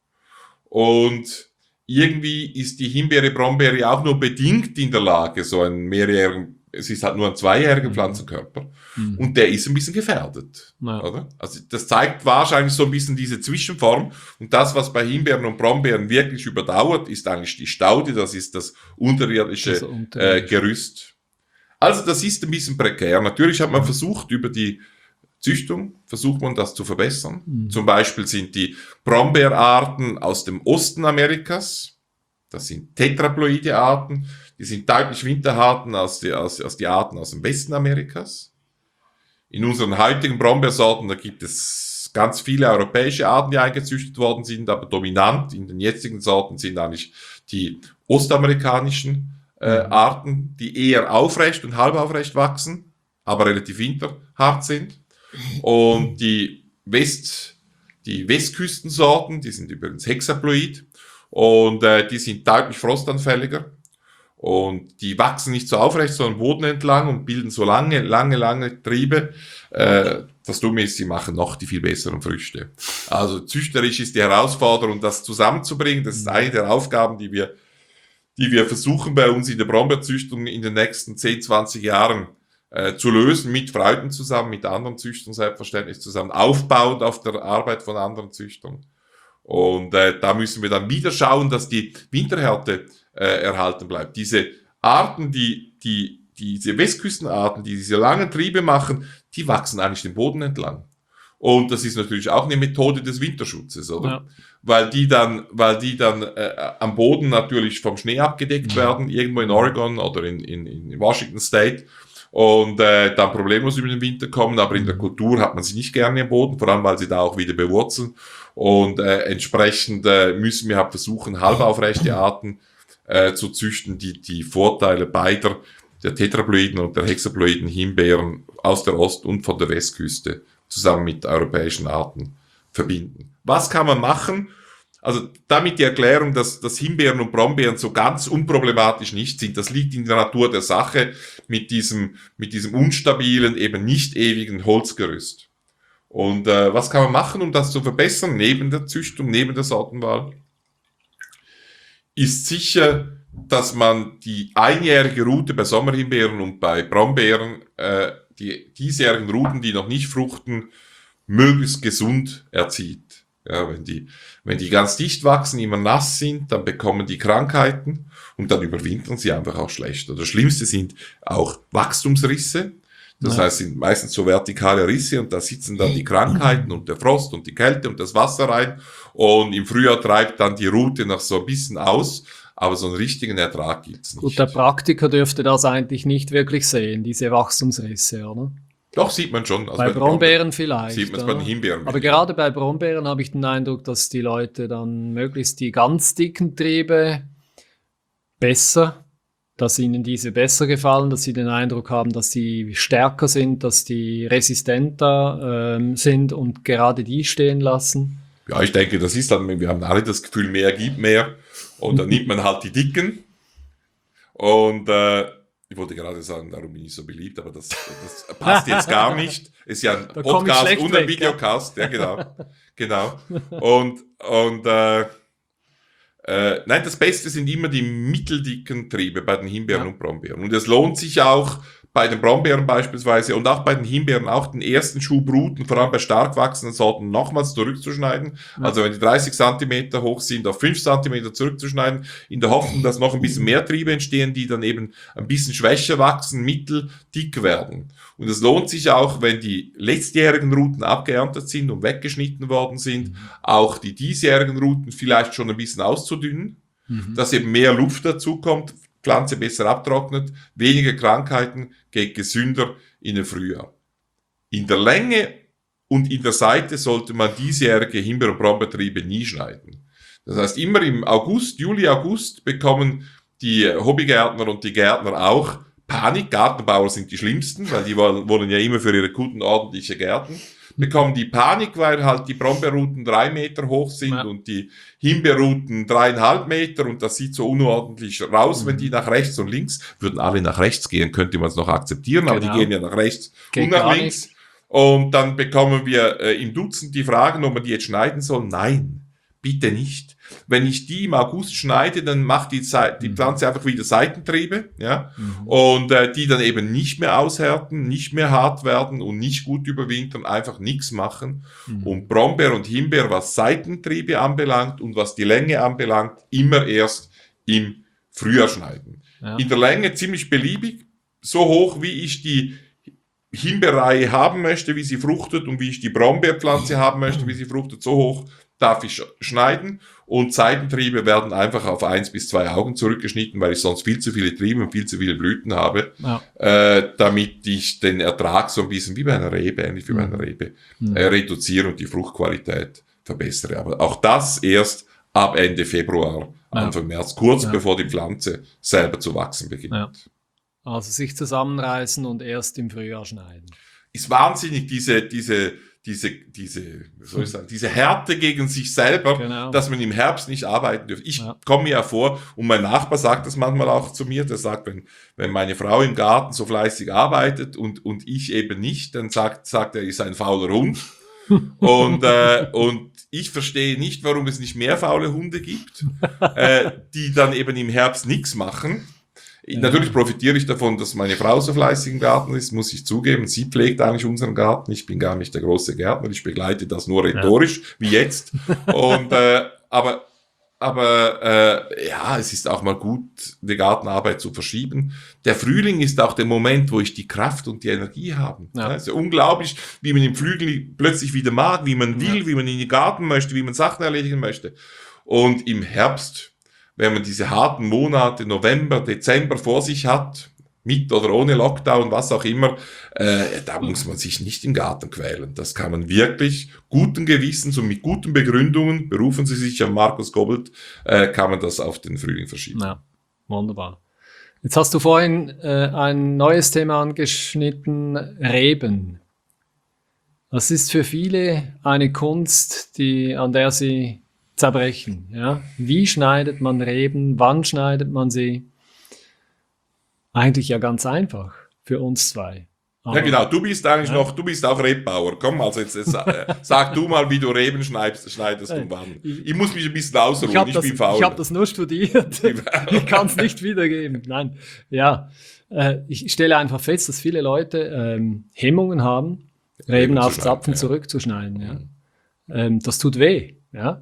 Und irgendwie ist die Himbeere, Brombeere auch nur bedingt in der Lage, so einen mehrjährigen, es ist halt nur ein zweijähriger Mhm. Pflanzenkörper. Mhm. Und der ist ein bisschen gefährdet. Ja. Oder? Also das zeigt wahrscheinlich so ein bisschen diese Zwischenform. Und das, was bei Himbeeren und Brombeeren wirklich überdauert, ist eigentlich die Staude, das ist das unterirdische Also unterirdisch. äh, Gerüst. Also das ist ein bisschen prekär. Natürlich hat man versucht, über die Züchtung versucht man das zu verbessern. Mhm. Zum Beispiel sind die Brombeerarten aus dem Osten Amerikas, das sind tetraploide Arten, die sind deutlich winterhart als die, als, als die Arten aus dem Westen Amerikas. In unseren heutigen Brombeersorten, da gibt es ganz viele europäische Arten, die eingezüchtet worden sind, aber dominant in den jetzigen Sorten sind eigentlich die ostamerikanischen äh, Mhm. Arten, die eher aufrecht und halbaufrecht wachsen, aber relativ winterhart sind. Und die West, die Westküstensorten, die sind übrigens hexaploid und äh, die sind deutlich frostanfälliger und die wachsen nicht so aufrecht, sondern Boden entlang und bilden so lange, lange, lange Triebe. Äh, das Dumme ist, sie machen noch die viel besseren Früchte. Also züchterisch ist die Herausforderung, das zusammenzubringen. Das ist eine der Aufgaben, die wir, die wir versuchen bei uns in der Brombeerzüchtung in den nächsten zehn, zwanzig Jahren äh, zu lösen, mit Freuden zusammen, mit anderen Züchtern selbstverständlich zusammen, aufbauend auf der Arbeit von anderen Züchtern. Und äh, da müssen wir dann wieder schauen, dass die Winterhärte äh, erhalten bleibt. Diese Arten, die, die, diese Westküstenarten, die diese langen Triebe machen, die wachsen eigentlich den Boden entlang. Und das ist natürlich auch eine Methode des Winterschutzes, oder? Ja. Weil die dann, weil die dann äh, am Boden natürlich vom Schnee abgedeckt Mhm. werden, irgendwo in Oregon oder in, in, in Washington State. Und äh, dann problemlos über den Winter kommen, aber in der Kultur hat man sie nicht gerne im Boden, vor allem weil sie da auch wieder bewurzeln. Und äh, entsprechend äh, müssen wir halt versuchen, halbaufrechte Arten äh, zu züchten, die die Vorteile beider, der Tetraploiden und der Hexaploiden Himbeeren aus der Ost- und von der Westküste zusammen mit europäischen Arten verbinden. Was kann man machen? Also damit die Erklärung, dass, dass Himbeeren und Brombeeren so ganz unproblematisch nicht sind, das liegt in der Natur der Sache mit diesem, mit diesem unstabilen, eben nicht ewigen Holzgerüst. Und äh, was kann man machen, um das zu verbessern, neben der Züchtung, neben der Sortenwahl? Ist sicher, dass man die einjährige Route bei Sommerhimbeeren und bei Brombeeren, äh, die diesjährigen Routen, die noch nicht fruchten, möglichst gesund erzieht. Ja, wenn die, wenn die ganz dicht wachsen, immer nass sind, dann bekommen die Krankheiten und dann überwintern sie einfach auch schlechter. Das Schlimmste sind auch Wachstumsrisse. Das Ja. heißt, sind meistens so vertikale Risse und da sitzen dann die Krankheiten und der Frost und die Kälte und das Wasser rein und im Frühjahr treibt dann die Rute noch so ein bisschen aus, aber so einen richtigen Ertrag gibt's nicht. Gut, der Praktiker dürfte das eigentlich nicht wirklich sehen, diese Wachstumsrisse, oder? Doch, sieht man schon. Also bei den Brombeeren vielleicht. sieht man es bei den oder? Himbeeren. Aber gerade bei Brombeeren habe ich den Eindruck, dass die Leute dann möglichst die ganz dicken Triebe besser, dass ihnen diese besser gefallen, dass sie den Eindruck haben, dass sie stärker sind, dass die resistenter ähm, sind und gerade die stehen lassen. Ja, ich denke, das ist dann, wir haben alle das Gefühl, mehr gibt mehr. Und dann nimmt man halt die dicken. Und äh, ich wollte gerade sagen, darum bin ich so beliebt, aber das, das passt jetzt gar nicht. Ist ja ein Da komm ich Podcast schlecht und ein weg, Videocast. Ja, genau. Genau. Und, und äh, äh, nein, das Beste sind immer die mitteldicken Triebe bei den Himbeeren Ja. und Brombeeren. Und es lohnt sich auch, bei den Brombeeren beispielsweise und auch bei den Himbeeren auch den ersten Schubrouten, vor allem bei stark wachsenden Sorten, nochmals zurückzuschneiden. Ja. Also wenn die dreißig Zentimeter hoch sind, auf fünf Zentimeter zurückzuschneiden, in der Hoffnung, dass noch ein bisschen mehr Triebe entstehen, die dann eben ein bisschen schwächer wachsen, mittel, dick werden. Und es lohnt sich auch, wenn die letztjährigen Routen abgeerntet sind und weggeschnitten worden sind, mhm. auch die diesjährigen Routen vielleicht schon ein bisschen auszudünnen, mhm. dass eben mehr Luft dazu kommt, Pflanze besser abtrocknet, weniger Krankheiten, geht gesünder in den Frühjahr. In der Länge und in der Seite sollte man diesjährige Himbeer- und Brombeertriebe nie schneiden. Das heißt, immer im August, Juli, August bekommen die Hobbygärtner und die Gärtner auch Panik. Gartenbauer sind die schlimmsten, weil die wollen ja immer für ihre guten, ordentliche Gärten. Bekommen die Panik, weil halt die Brombeerruten drei Meter hoch sind ja. und die Himbeerruten dreieinhalb Meter und das sieht so unordentlich raus, mhm. wenn die nach rechts und links, würden alle nach rechts gehen, könnte man es noch akzeptieren, aber genau. die gehen ja nach rechts Geht und nach links. Nicht. Und dann bekommen wir äh, im Dutzend die Fragen, ob man die jetzt schneiden soll. Nein, bitte nicht. Wenn ich die im August schneide, dann macht die, Ze- die Pflanze einfach wieder Seitentriebe, ja, mhm. und äh, die dann eben nicht mehr aushärten, nicht mehr hart werden und nicht gut überwintern, einfach nichts machen. Mhm. Und Brombeer und Himbeer, was Seitentriebe anbelangt und was die Länge anbelangt, immer erst im Frühjahr schneiden. Ja. In der Länge ziemlich beliebig, so hoch wie ich die Himbeerreihe haben möchte, wie sie fruchtet und wie ich die Brombeerpflanze haben möchte, wie sie fruchtet, so hoch darf ich schneiden und Seitentriebe werden einfach auf eins bis zwei Augen zurückgeschnitten, weil ich sonst viel zu viele Triebe und viel zu viele Blüten habe, ja. äh, damit ich den Ertrag so ein bisschen wie bei einer Rebe, ähnlich wie bei einer Rebe, mhm. äh, reduziere und die Fruchtqualität verbessere. Aber auch das erst ab Ende Februar, Anfang ja. März, kurz ja. bevor die Pflanze selber zu wachsen beginnt. Ja. Also sich zusammenreißen und erst im Frühjahr schneiden. Ist wahnsinnig, diese, diese, diese, diese, wie soll ich sagen, diese Härte gegen sich selber, genau. dass man im Herbst nicht arbeiten dürfte. Ich ja. komme mir ja vor, und mein Nachbar sagt das manchmal auch zu mir, der sagt, wenn, wenn meine Frau im Garten so fleißig arbeitet und, und ich eben nicht, dann sagt, sagt er, ist ein fauler Hund. und, äh, und ich verstehe nicht, warum es nicht mehr faule Hunde gibt, äh, die dann eben im Herbst nichts machen. Ja. Natürlich profitiere ich davon, dass meine Frau so fleißig im Garten ist, muss ich zugeben. Sie pflegt eigentlich unseren Garten. Ich bin gar nicht der große Gärtner. Ich begleite das nur rhetorisch, ja. wie jetzt. Und, äh, aber, aber, äh, ja, es ist auch mal gut, die Gartenarbeit zu verschieben. Der Frühling ist auch der Moment, wo ich die Kraft und die Energie habe. Ja. Es ist ja unglaublich, wie man im Frühling plötzlich wieder mag, wie man will, ja. wie man in den Garten möchte, wie man Sachen erledigen möchte. Und im Herbst, wenn man diese harten Monate, November, Dezember vor sich hat, mit oder ohne Lockdown, was auch immer, äh, da muss man sich nicht im Garten quälen. Das kann man wirklich guten Gewissens und mit guten Begründungen, berufen Sie sich an Markus Gobbelt, äh, kann man das auf den Frühling verschieben. Ja, wunderbar. Jetzt hast du vorhin äh, ein neues Thema angeschnitten, Reben. Das ist für viele eine Kunst, die, an der sie zerbrechen. Ja? Wie schneidet man Reben? Wann schneidet man sie? Eigentlich ja ganz einfach für uns zwei. Aber, ja genau, du bist eigentlich ja. noch, du bist auch Rebbauer. Komm, also jetzt, jetzt sag du mal, wie du Reben schneidest, schneidest und wann. Ich, ich muss mich ein bisschen ausruhen, ich, ich das, bin faul. Ich habe das nur studiert. Ich kann es nicht wiedergeben. Nein, ja, äh, ich stelle einfach fest, dass viele Leute ähm, Hemmungen haben, Reben, Reben auf Zapfen ja. zurückzuschneiden. Ja. Mhm. Ähm, das tut weh, ja.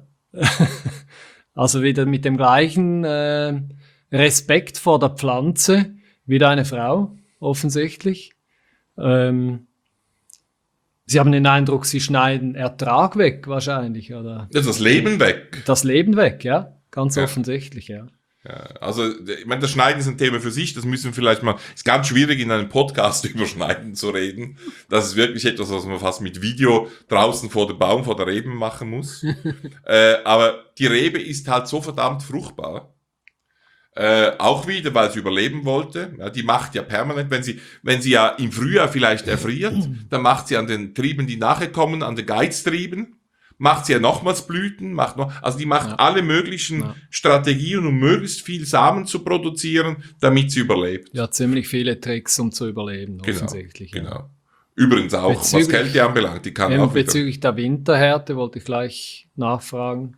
Also wieder mit dem gleichen äh, Respekt vor der Pflanze wie deine Frau, offensichtlich. Ähm, Sie haben den Eindruck, Sie schneiden Ertrag weg wahrscheinlich, oder? Ja, das Leben weg. Das Leben weg, ja. Ganz ja. offensichtlich, ja. Ja, also, ich meine, das Schneiden ist ein Thema für sich, das müssen wir vielleicht mal, ist ganz schwierig in einem Podcast über Schneiden zu reden. Das ist wirklich etwas, was man fast mit Video draußen vor dem Baum, vor der Rebe machen muss. äh, aber die Rebe ist halt so verdammt fruchtbar. Äh, auch wieder, weil sie überleben wollte. Ja, die macht ja permanent, wenn sie, wenn sie ja im Frühjahr vielleicht erfriert, dann macht sie an den Trieben, die nachher kommen, an den Geiztrieben, macht sie ja nochmals Blüten, macht noch, also die macht ja. alle möglichen ja. Strategien, um möglichst viel Samen zu produzieren, damit sie überlebt. Ja, ziemlich viele Tricks, um zu überleben, genau, offensichtlich. Genau. Ja. Übrigens auch, bezüglich, was Kälte anbelangt, die kann ähm, auch wieder. Bezüglich der Winterhärte wollte ich gleich nachfragen.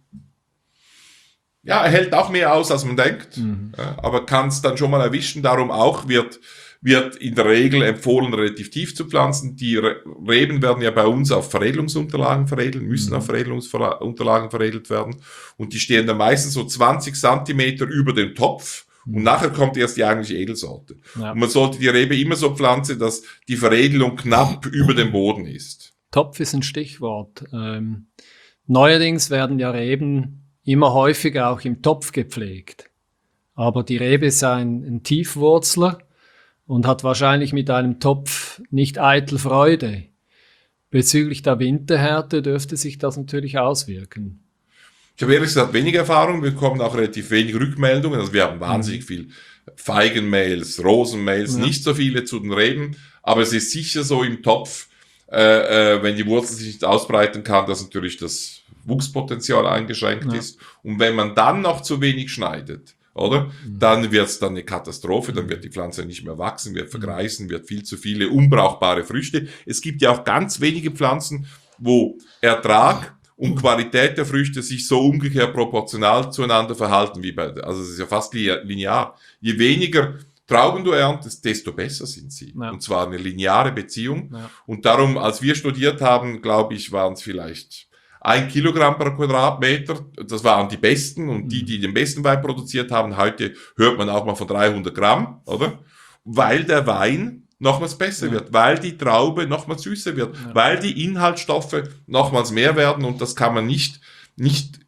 Ja, er hält auch mehr aus, als man denkt, mhm. ja, aber kann es dann schon mal erwischen. Darum auch wird, wird in der Regel empfohlen, relativ tief zu pflanzen. Die Re- Reben werden ja bei uns auf Veredelungsunterlagen veredelt, müssen mhm. auf Veredelungsunterlagen veredelt werden. Und die stehen dann meistens so zwanzig Zentimeter über dem Topf. Und nachher kommt erst die eigentliche Edelsorte. Ja. Und man sollte die Rebe immer so pflanzen, dass die Veredelung knapp über dem Boden ist. Topf ist ein Stichwort. Ähm, neuerdings werden ja Reben immer häufiger auch im Topf gepflegt. Aber die Rebe ist ein, ein Tiefwurzler und hat wahrscheinlich mit einem Topf nicht eitel Freude. Bezüglich der Winterhärte dürfte sich das natürlich auswirken. Ich habe ehrlich gesagt wenig Erfahrung, wir bekommen auch relativ wenig Rückmeldungen, also wir haben wahnsinnig mhm. viel Feigenmails, Rosenmails, ja. nicht so viele zu den Reben, aber es ist sicher so im Topf, äh, äh, wenn die Wurzel sich nicht ausbreiten kann, dass natürlich das Wuchspotenzial eingeschränkt ja. ist. Und wenn man dann noch zu wenig schneidet, oder? Mhm. Dann wird es dann eine Katastrophe, dann wird die Pflanze nicht mehr wachsen, wird vergreisen, wird viel zu viele unbrauchbare Früchte. Es gibt ja auch ganz wenige Pflanzen, wo Ertrag und Qualität der Früchte sich so umgekehrt proportional zueinander verhalten wie bei, also es ist ja fast linear. Je weniger Trauben du erntest, desto besser sind sie. Ja. Und zwar eine lineare Beziehung. Ja. Und darum, als wir studiert haben, glaube ich, waren es vielleicht ein Kilogramm pro Quadratmeter. Das waren die besten und die, die den besten Wein produziert haben. Heute hört man auch mal von dreihundert Gramm, oder? Weil der Wein nochmals besser ja. wird, weil die Traube nochmals süßer wird, ja. weil die Inhaltsstoffe nochmals mehr werden und das kann man nicht, nicht,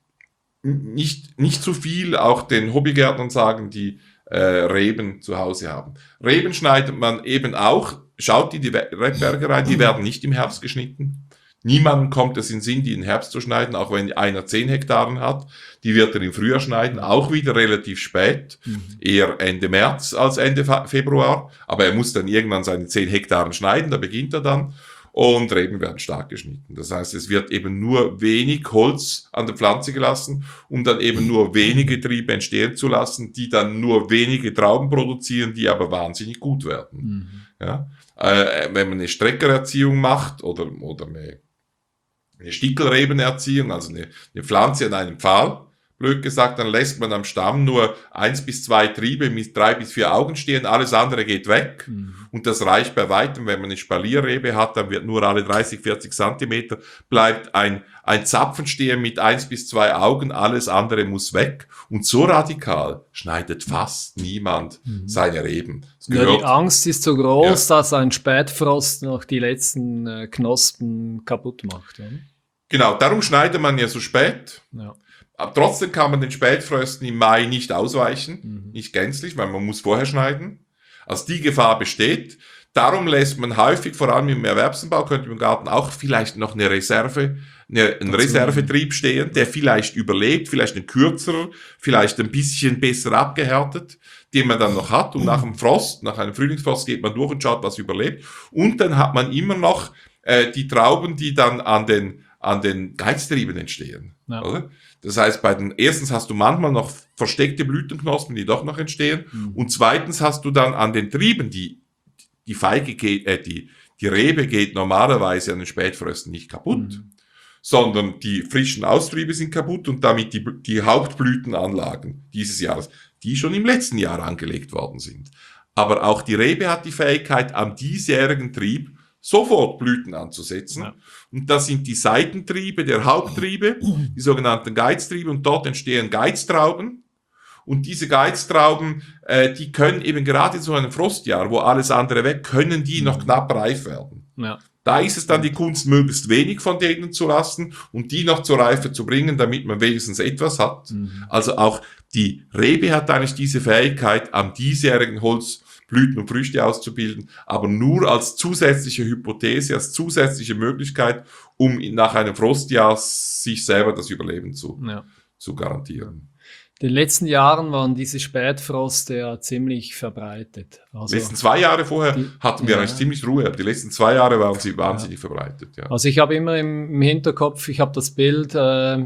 nicht, nicht zu viel auch den Hobbygärtnern sagen, die äh, Reben zu Hause haben. Reben schneidet man eben auch, schaut die, die Rebberge rein, die werden nicht im Herbst geschnitten. Niemandem kommt es in den Sinn, die im Herbst zu schneiden, auch wenn einer zehn Hektaren hat. Die wird er im Frühjahr schneiden, auch wieder relativ spät, mhm. eher Ende März als Ende Februar. Aber er muss dann irgendwann seine zehn Hektaren schneiden, da beginnt er dann. Und Reben werden stark geschnitten. Das heißt, es wird eben nur wenig Holz an der Pflanze gelassen, um dann eben nur wenige Triebe entstehen zu lassen, die dann nur wenige Trauben produzieren, die aber wahnsinnig gut werden. Mhm. Ja? Äh, wenn man eine Streckererziehung macht oder, oder eine eine Stickelrebenerziehung, also eine, eine Pflanze an einem Pfahl, blöd gesagt, dann lässt man am Stamm nur eins bis zwei Triebe mit drei bis vier Augen stehen, alles andere geht weg. Mhm. Und das reicht bei weitem. Wenn man eine Spalierrebe hat, dann wird nur alle dreißig, vierzig Zentimeter bleibt ein, ein Zapfen stehen mit eins bis zwei Augen, alles andere muss weg. Und so radikal schneidet fast niemand mhm. seine Reben. Ja, die Angst ist so groß, ja. dass ein Spätfrost noch die letzten äh, Knospen kaputt macht. Ja? Genau, darum schneidet man ja so spät. Ja. Aber trotzdem kann man den Spätfrösten im Mai nicht ausweichen, mhm. nicht gänzlich, weil man muss vorher schneiden. Also die Gefahr besteht. Darum lässt man häufig, vor allem im Erwerbsanbau, könnte man im Garten auch vielleicht noch eine Reserve, eine, einen Reservetrieb stehen, der vielleicht überlebt, vielleicht ein kürzerer, vielleicht ein bisschen besser abgehärtet, den man dann noch hat. Und nach dem Frost, nach einem Frühlingsfrost geht man durch und schaut, was überlebt. Und dann hat man immer noch äh, die Trauben, die dann an den an den Geiztrieben entstehen. Ja. Oder? Das heißt, bei den erstens hast du manchmal noch versteckte Blütenknospen, die doch noch entstehen. Mhm. Und zweitens hast du dann an den Trieben, die die Feige geht, äh, die die Rebe geht normalerweise an den Spätfrösten nicht kaputt, mhm. sondern die frischen Austriebe sind kaputt und damit die die Hauptblütenanlagen dieses Jahres, die schon im letzten Jahr angelegt worden sind. Aber auch die Rebe hat die Fähigkeit, am diesjährigen Trieb sofort Blüten anzusetzen. Ja. Und das sind die Seitentriebe der Haupttriebe, die sogenannten Geiztriebe, und dort entstehen Geiztrauben. Und diese Geiztrauben, äh, die können eben gerade in so einem Frostjahr, wo alles andere weg, können die noch knapp reif werden. Ja. Da ist es dann die Kunst, möglichst wenig von denen zu lassen und die noch zur Reife zu bringen, damit man wenigstens etwas hat. Mhm. Also auch die Rebe hat eigentlich diese Fähigkeit, am diesjährigen Holz Blüten und Früchte auszubilden, aber nur als zusätzliche Hypothese, als zusätzliche Möglichkeit, um nach einem Frostjahr sich selber das Überleben zu, ja. zu garantieren. In den letzten Jahren waren diese Spätfroste ja ziemlich verbreitet. Also die letzten zwei Jahre vorher die, hatten wir ja. eigentlich ziemlich Ruhe. Die letzten zwei Jahre waren sie wahnsinnig ja. verbreitet. Ja. Also ich habe immer im, im Hinterkopf, ich habe das Bild äh,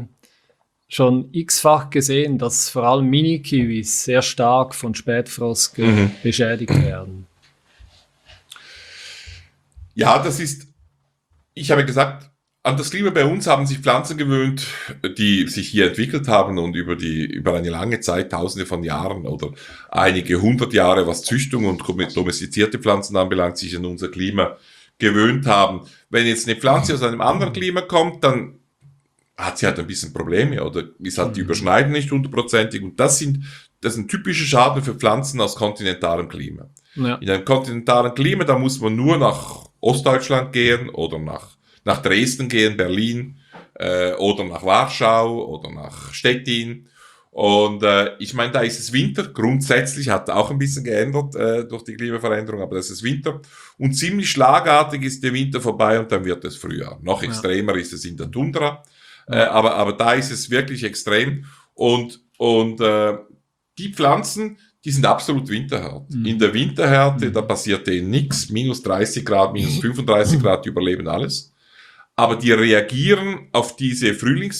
schon x-fach gesehen, dass vor allem Mini-Kiwis sehr stark von Spätfrost ge- mhm. beschädigt werden. Ja, das ist, ich habe gesagt, an das Klima bei uns haben sich Pflanzen gewöhnt, die sich hier entwickelt haben und über die über eine lange Zeit, tausende von Jahren oder einige hundert Jahre, was Züchtung und domestizierte Pflanzen anbelangt, sich an unser Klima gewöhnt haben. Wenn jetzt eine Pflanze aus einem anderen Klima kommt, dann hat sie halt ein bisschen Probleme oder ist halt die Überschneidung nicht hundertprozentig. Und das sind, das sind typische Schaden für Pflanzen aus kontinentalem Klima. Ja. In einem kontinentalen Klima, da muss man nur nach Ostdeutschland gehen oder nach nach Dresden gehen, Berlin äh, oder nach Warschau oder nach Stettin. Und äh, ich meine, da ist es Winter. Grundsätzlich hat auch ein bisschen geändert äh, durch die Klimaveränderung, aber das ist Winter. Und ziemlich schlagartig ist der Winter vorbei und dann wird es Frühjahr. Noch ja. extremer ist es in der Tundra, äh, aber aber da ist es wirklich extrem. Und und äh, die Pflanzen, die sind absolut winterhart. Mhm. In der Winterhärte, mhm. da passiert denen nichts. Minus dreißig Grad, minus fünfunddreißig Grad, die überleben alles. Aber die reagieren auf diese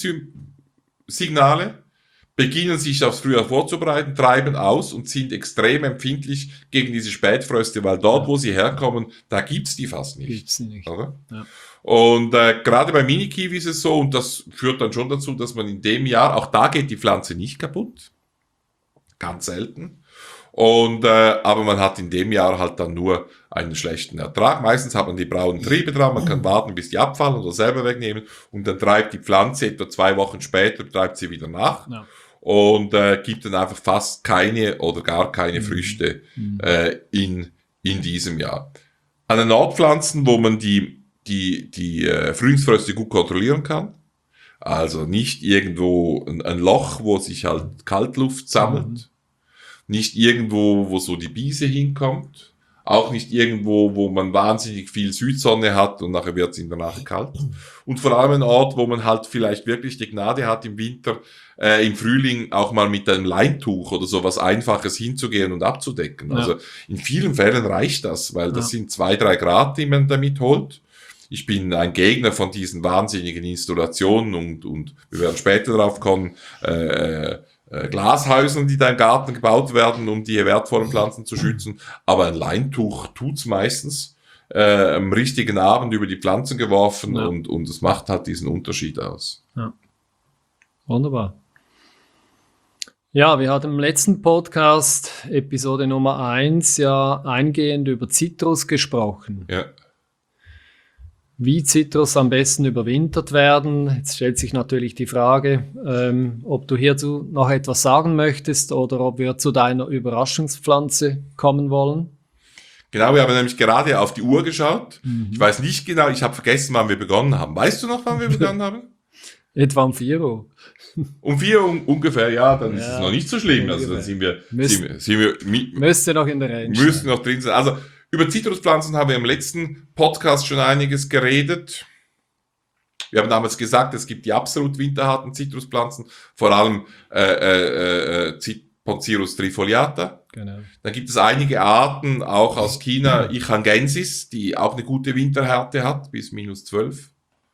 Frühlingssignale, beginnen sich aufs Frühjahr vorzubereiten, treiben aus und sind extrem empfindlich gegen diese Spätfröste, weil dort, ja. wo sie herkommen, da gibt's die fast nicht. Gibt's nicht. Oder? Ja. Und äh, gerade bei Mini-Kiwi ist es so, und das führt dann schon dazu, dass man in dem Jahr, auch da geht die Pflanze nicht kaputt, ganz selten. Und äh, aber man hat in dem Jahr halt dann nur einen schlechten Ertrag. Meistens hat man die braunen Triebe dran, man kann warten, bis die abfallen oder selber wegnehmen und dann treibt die Pflanze etwa zwei Wochen später, treibt sie wieder nach ja. und äh, gibt dann einfach fast keine oder gar keine mhm. Früchte mhm. äh, in in diesem Jahr. An den Nordpflanzen, wo man die die die äh, Frühlingsfröste gut kontrollieren kann, also nicht irgendwo ein, ein Loch, wo sich halt Kaltluft sammelt, mhm. nicht irgendwo, wo so die Biese hinkommt, auch nicht irgendwo, wo man wahnsinnig viel Südsonne hat und nachher wird es in der Nacht kalt. Und vor allem ein Ort, wo man halt vielleicht wirklich die Gnade hat, im Winter, äh, im Frühling auch mal mit einem Leintuch oder so was Einfaches hinzugehen und abzudecken. Ja. Also in vielen Fällen reicht das, weil das ja. sind zwei, drei Grad, die man damit holt. Ich bin ein Gegner von diesen wahnsinnigen Installationen und, und wir werden später darauf kommen, äh, Glashäusern, die da im Garten gebaut werden, um die wertvollen Pflanzen zu schützen. Aber ein Leintuch tut's meistens äh, am richtigen Abend über die Pflanzen geworfen ja. und und es macht halt diesen Unterschied aus. Ja. Wunderbar. Ja, wir hatten im letzten Podcast, Episode Nummer eins, ja eingehend über Zitrus gesprochen. Ja. Wie Zitrus am besten überwintert werden. Jetzt stellt sich natürlich die Frage, ähm, ob du hierzu noch etwas sagen möchtest oder ob wir zu deiner Überraschungspflanze kommen wollen. Genau, wir haben nämlich gerade auf die Uhr geschaut. Mhm. Ich weiß nicht genau, ich habe vergessen, wann wir begonnen haben. Weißt du noch, wann wir begonnen haben? Etwa um vier Uhr. Um vier Uhr ungefähr, ja, dann ja, ist es noch nicht so schlimm. Also dann sind wir, Müsst, sind wir, sind wir mi- müsste noch in der Range müssten noch drin sein. Also über Zitruspflanzen haben wir im letzten Podcast schon einiges geredet. Wir haben damals gesagt, es gibt die absolut winterharten Zitruspflanzen, vor allem äh, äh, äh, Poncirus trifoliata. Genau. Dann gibt es einige Arten, auch aus China, Ichangensis, die auch eine gute Winterhärte hat, bis minus zwölf,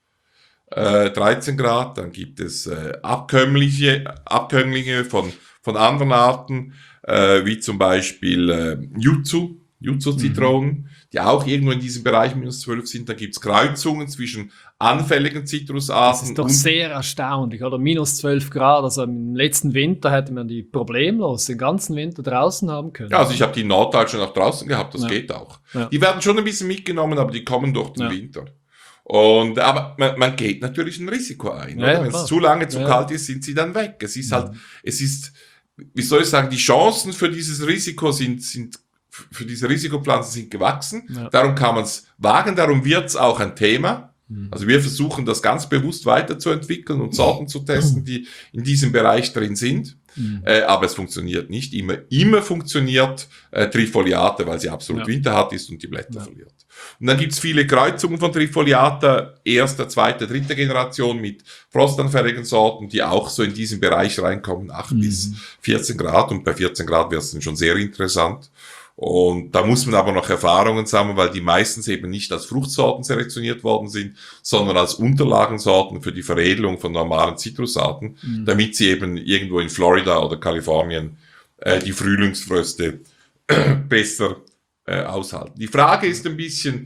äh, dreizehn Grad. Dann gibt es äh, Abkömmliche, Abkömmlinge von, von anderen Arten, äh, wie zum Beispiel äh, Yuzu. Yuzu-Zitronen, mhm. die auch irgendwo in diesem Bereich minus zwölf sind. Da gibt's Kreuzungen zwischen anfälligen Zitrusarten. Das ist doch sehr erstaunlich, oder? minus zwölf Grad. Also im letzten Winter hätte man die problemlos den ganzen Winter draußen haben können. Ja, also ich habe die in Norddeutschland auch draußen gehabt, das ja. geht auch. Ja. Die werden schon ein bisschen mitgenommen, aber die kommen durch den ja. Winter. Und, aber man, man geht natürlich ein Risiko ein. Ja, ja, wenn es zu lange zu ja. kalt ist, sind sie dann weg. Es ist halt, mhm. es ist, wie soll ich sagen, die Chancen für dieses Risiko sind, sind für diese Risikopflanzen sind gewachsen. Ja. Darum kann man es wagen, darum wird es auch ein Thema. Mhm. Also wir versuchen das ganz bewusst weiterzuentwickeln und Sorten zu testen, die in diesem Bereich drin sind. Mhm. Äh, aber es funktioniert nicht immer. Immer funktioniert äh, Trifoliata, weil sie absolut ja. winterhart ist und die Blätter ja. verliert. Und dann gibt's viele Kreuzungen von Trifoliata, erste, zweite, dritte Generation mit frostanfälligen Sorten, die auch so in diesen Bereich reinkommen, acht mhm. bis vierzehn Grad. Und bei vierzehn Grad wird es dann schon sehr interessant. Und da muss man aber noch Erfahrungen sammeln, weil die meistens eben nicht als Fruchtsorten selektioniert worden sind, sondern als Unterlagensorten für die Veredelung von normalen Zitrusarten, mhm. damit sie eben irgendwo in Florida oder Kalifornien äh, die Frühlingsfröste besser äh, aushalten. Die Frage ist ein bisschen,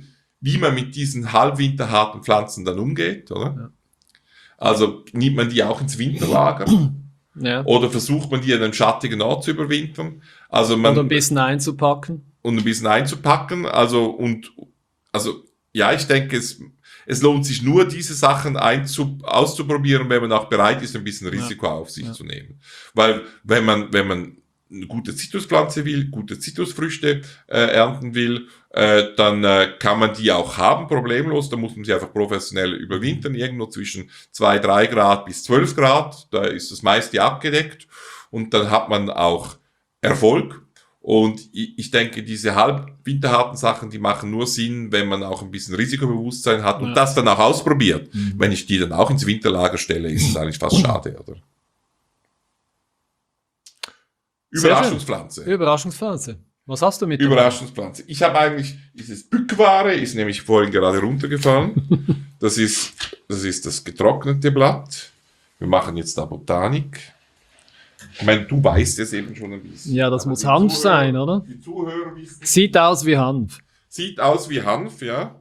wie man mit diesen halbwinterharten Pflanzen dann umgeht, oder? Ja. Also nimmt man die auch ins Winterlager? Ja. Oder versucht man die an einem schattigen Ort zu überwintern? Also man, Und ein bisschen einzupacken. Und ein bisschen einzupacken. Also, und, also, ja, ich denke, es, es lohnt sich nur, diese Sachen einzu, auszuprobieren, wenn man auch bereit ist, ein bisschen Risiko ja. auf sich ja. zu nehmen. Weil, wenn man, wenn man eine gute Zitruspflanze will, gute Zitrusfrüchte äh, ernten will, äh, dann äh, kann man die auch haben, problemlos. Da muss man sie einfach professionell überwintern, irgendwo zwischen zwei, drei Grad bis zwölf Grad. Da ist das meiste abgedeckt. Und dann hat man auch Erfolg. Und ich, ich denke, diese halbwinterharten Sachen, die machen nur Sinn, wenn man auch ein bisschen Risikobewusstsein hat und ja. das dann auch ausprobiert. Mhm. Wenn ich die dann auch ins Winterlager stelle, ist es eigentlich fast schade, oder? Überraschungspflanze. Überraschungspflanze. Was hast du mit Überraschungspflanze. Ich habe eigentlich, dieses Bückware ist nämlich vorhin gerade runtergefallen. Das ist, das ist das getrocknete Blatt. Wir machen jetzt da Botanik. Ich meine, du weißt es eben schon ein bisschen. Ja, das Aber muss Hanf Zuhörer, sein, oder? Die Zuhörer wissen. Sieht aus wie Hanf. Sieht aus wie Hanf, ja.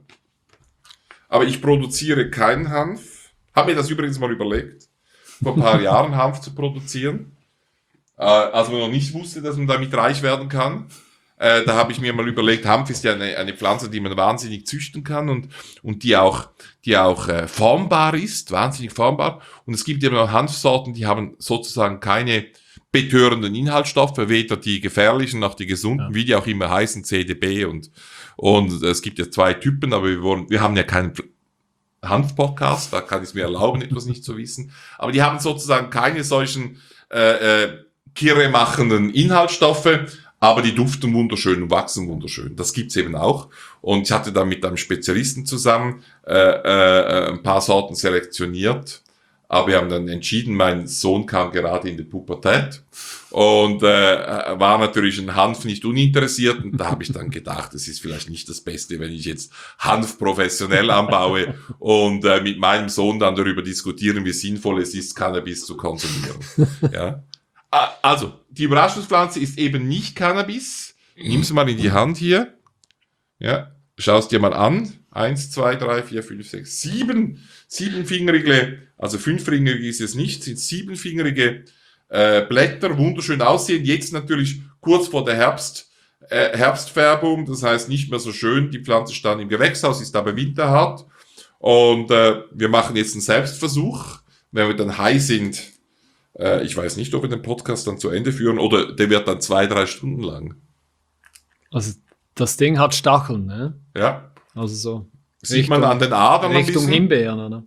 Aber ich produziere keinen Hanf. Habe mir das übrigens mal überlegt, vor ein paar Jahren Hanf zu produzieren. Äh, als man noch nicht wusste, dass man damit reich werden kann. Äh, da habe ich mir mal überlegt, Hanf ist ja eine, eine Pflanze, die man wahnsinnig züchten kann und, und die auch, die auch äh, formbar ist, wahnsinnig formbar. Und es gibt eben auch Hanfsorten, die haben sozusagen keine betörenden Inhaltsstoffe, weder die gefährlichen noch die gesunden, ja. wie die auch immer heißen, C D B und, und es gibt ja zwei Typen, aber wir wollen, wir haben ja keinen Hanf-Podcast, da kann ich es mir erlauben, etwas nicht zu wissen. Aber die haben sozusagen keine solchen äh, äh, kirremachenden Inhaltsstoffe, aber die duften wunderschön und wachsen wunderschön. Das gibt's eben auch. Und ich hatte da mit einem Spezialisten zusammen äh, äh, ein paar Sorten selektioniert. Aber wir haben dann entschieden, mein Sohn kam gerade in die Pubertät und äh, war natürlich an Hanf nicht uninteressiert. Und da habe ich dann gedacht, es ist vielleicht nicht das Beste, wenn ich jetzt Hanf professionell anbaue und äh, mit meinem Sohn dann darüber diskutieren, wie sinnvoll es ist, Cannabis zu konsumieren. Ja. Also, die Überraschungspflanze ist eben nicht Cannabis. Nimm sie mal in die Hand hier. Ja, schau es dir mal an. Eins, zwei, drei, vier, fünf, sechs, sieben, siebenfingerige, also fünffingerige ist es nicht, sind siebenfingerige äh, Blätter, wunderschön aussehen. Jetzt natürlich kurz vor der Herbst, äh, Herbstfärbung, das heißt nicht mehr so schön. Die Pflanze stand im Gewächshaus, ist aber winterhart. Und äh, wir machen jetzt einen Selbstversuch. Wenn wir dann high sind, äh, ich weiß nicht, ob wir den Podcast dann zu Ende führen oder der wird dann zwei, drei Stunden lang. Also das Ding hat Stacheln, ne? Ja. Also so. Sieht Richtung, man an den Adern ein Richtung bisschen. Himbeeren, oder?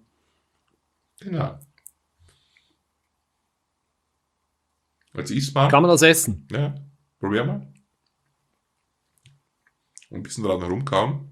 Genau. Jetzt isst man. Kann man das essen? Ja, probier mal. Ein bisschen dran herumkauen.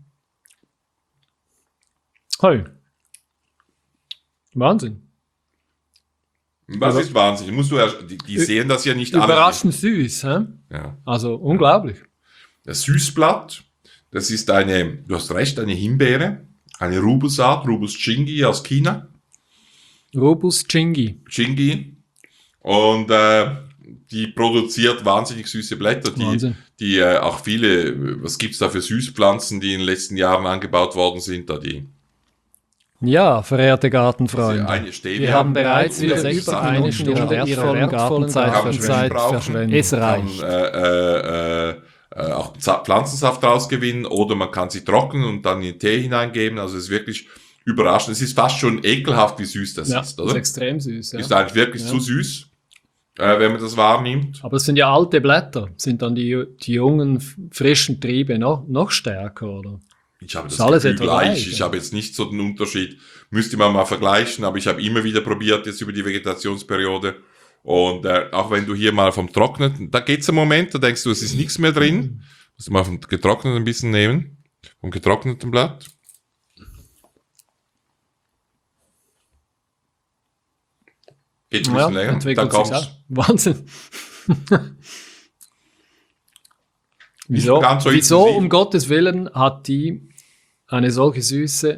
Hey. Wahnsinn. Was also, ist Wahnsinn? Musst du erst, die, die sehen das ja nicht alle. Überraschend süß, hä? Ja. Also unglaublich. Das Süßblatt, das ist eine, du hast recht, eine Himbeere, eine Rubusart, Rubus Chingi aus China. Rubus Chingi. Chingi. Und äh, die produziert wahnsinnig süße Blätter, die, die äh, auch viele, was gibt's da für Süßpflanzen, die in den letzten Jahren angebaut worden sind, da die. Ja, verehrte Gartenfreunde, eine wir haben bereits wieder über eine Stunde wertvollen Gartenzeit verschwendet. Es reicht. Man kann, äh, äh, äh, auch Pflanzensaft rausgewinnen oder man kann sie trocknen und dann in den Tee hineingeben. Also es ist wirklich überraschend. Es ist fast schon ekelhaft, wie süß das ja, ist, oder? Das ist extrem süß. Ja. Ist eigentlich wirklich ja. zu süß, äh, wenn man das wahrnimmt. Aber es sind ja alte Blätter. Sind dann die, die jungen, frischen Triebe noch, noch stärker, oder? Ich habe das alles Gefühl gleich. gleich. Ich habe jetzt nicht so den Unterschied. Müsste man mal vergleichen, aber ich habe immer wieder probiert, jetzt über die Vegetationsperiode. Und äh, auch wenn du hier mal vom Trockneten, da geht's einen Moment, da denkst du, es ist nichts mehr drin. Musst du mal vom Getrockneten ein bisschen nehmen. Vom getrockneten Blatt. Geht ein bisschen ja, länger. Dann kommt's. Wahnsinn. Wieso, so wieso um Gottes Willen hat die eine solche Süße?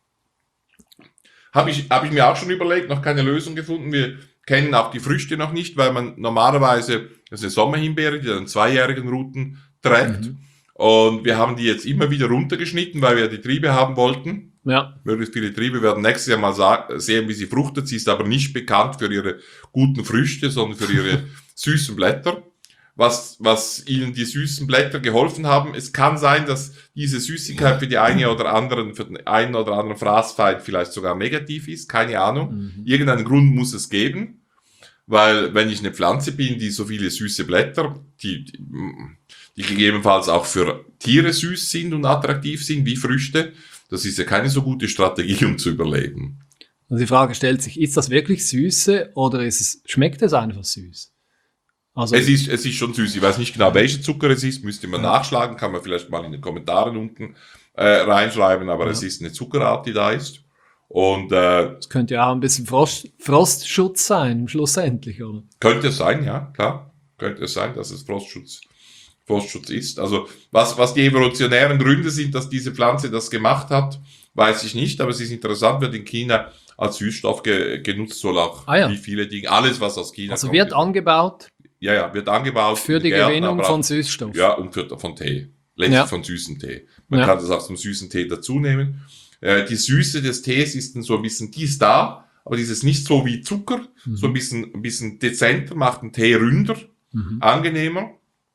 Habe ich, hab ich mir auch schon überlegt, noch keine Lösung gefunden. Wir kennen auch die Früchte noch nicht, weil man normalerweise, das ist eine Sommerhimbeere, die dann zweijährigen Ruten trägt. Mhm. Und wir haben die jetzt immer wieder runtergeschnitten, weil wir die Triebe haben wollten. Ja. Möglichst viele Triebe. Wir werden nächstes Jahr mal sa- sehen, wie sie fruchtet. Sie ist aber nicht bekannt für ihre guten Früchte, sondern für ihre süßen Blätter. Was, was ihnen die süßen Blätter geholfen haben. Es kann sein, dass diese Süßigkeit für die eine oder anderen, für den einen oder anderen Fraßfeind vielleicht sogar negativ ist. Keine Ahnung. Mhm. Irgendeinen Grund muss es geben. Weil, wenn ich eine Pflanze bin, die so viele süße Blätter, die, die, die gegebenenfalls auch für Tiere süß sind und attraktiv sind, wie Früchte, das ist ja keine so gute Strategie, um zu überleben. Also die Frage stellt sich, ist das wirklich Süße oder ist es, schmeckt es einfach süß? Also, Es ist, es ist schon süß. Ich weiß nicht genau, welcher Zucker es ist, müsste man nachschlagen, kann man vielleicht mal in den Kommentaren unten äh, reinschreiben, aber Ja. es ist eine Zuckerart, die da ist. Und äh, es könnte ja auch ein bisschen Frost, Frostschutz sein, schlussendlich, oder? könnte es sein, ja, klar. Könnte es sein, dass es Frostschutz, Frostschutz ist. Also was, was die evolutionären Gründe sind, dass diese Pflanze das gemacht hat, weiß ich nicht, aber es ist interessant, wird in China als Süßstoff ge, genutzt, soll auch Ah ja. wie viele Dinge, alles was aus China Also kommt. wird angebaut ja, ja, wird angebaut. für in die Gärten, Gewinnung aber auch- von Süßstoff. Ja, und für, von Tee. Letztlich Ja. von süßen Tee. Man Ja. kann das auch zum süßen Tee dazu nehmen. Äh, die Süße des Tees ist dann so ein bisschen, die ist da, aber die ist nicht so wie Zucker, so ein bisschen, ein bisschen dezenter, macht den Tee ründer, Mhm. angenehmer.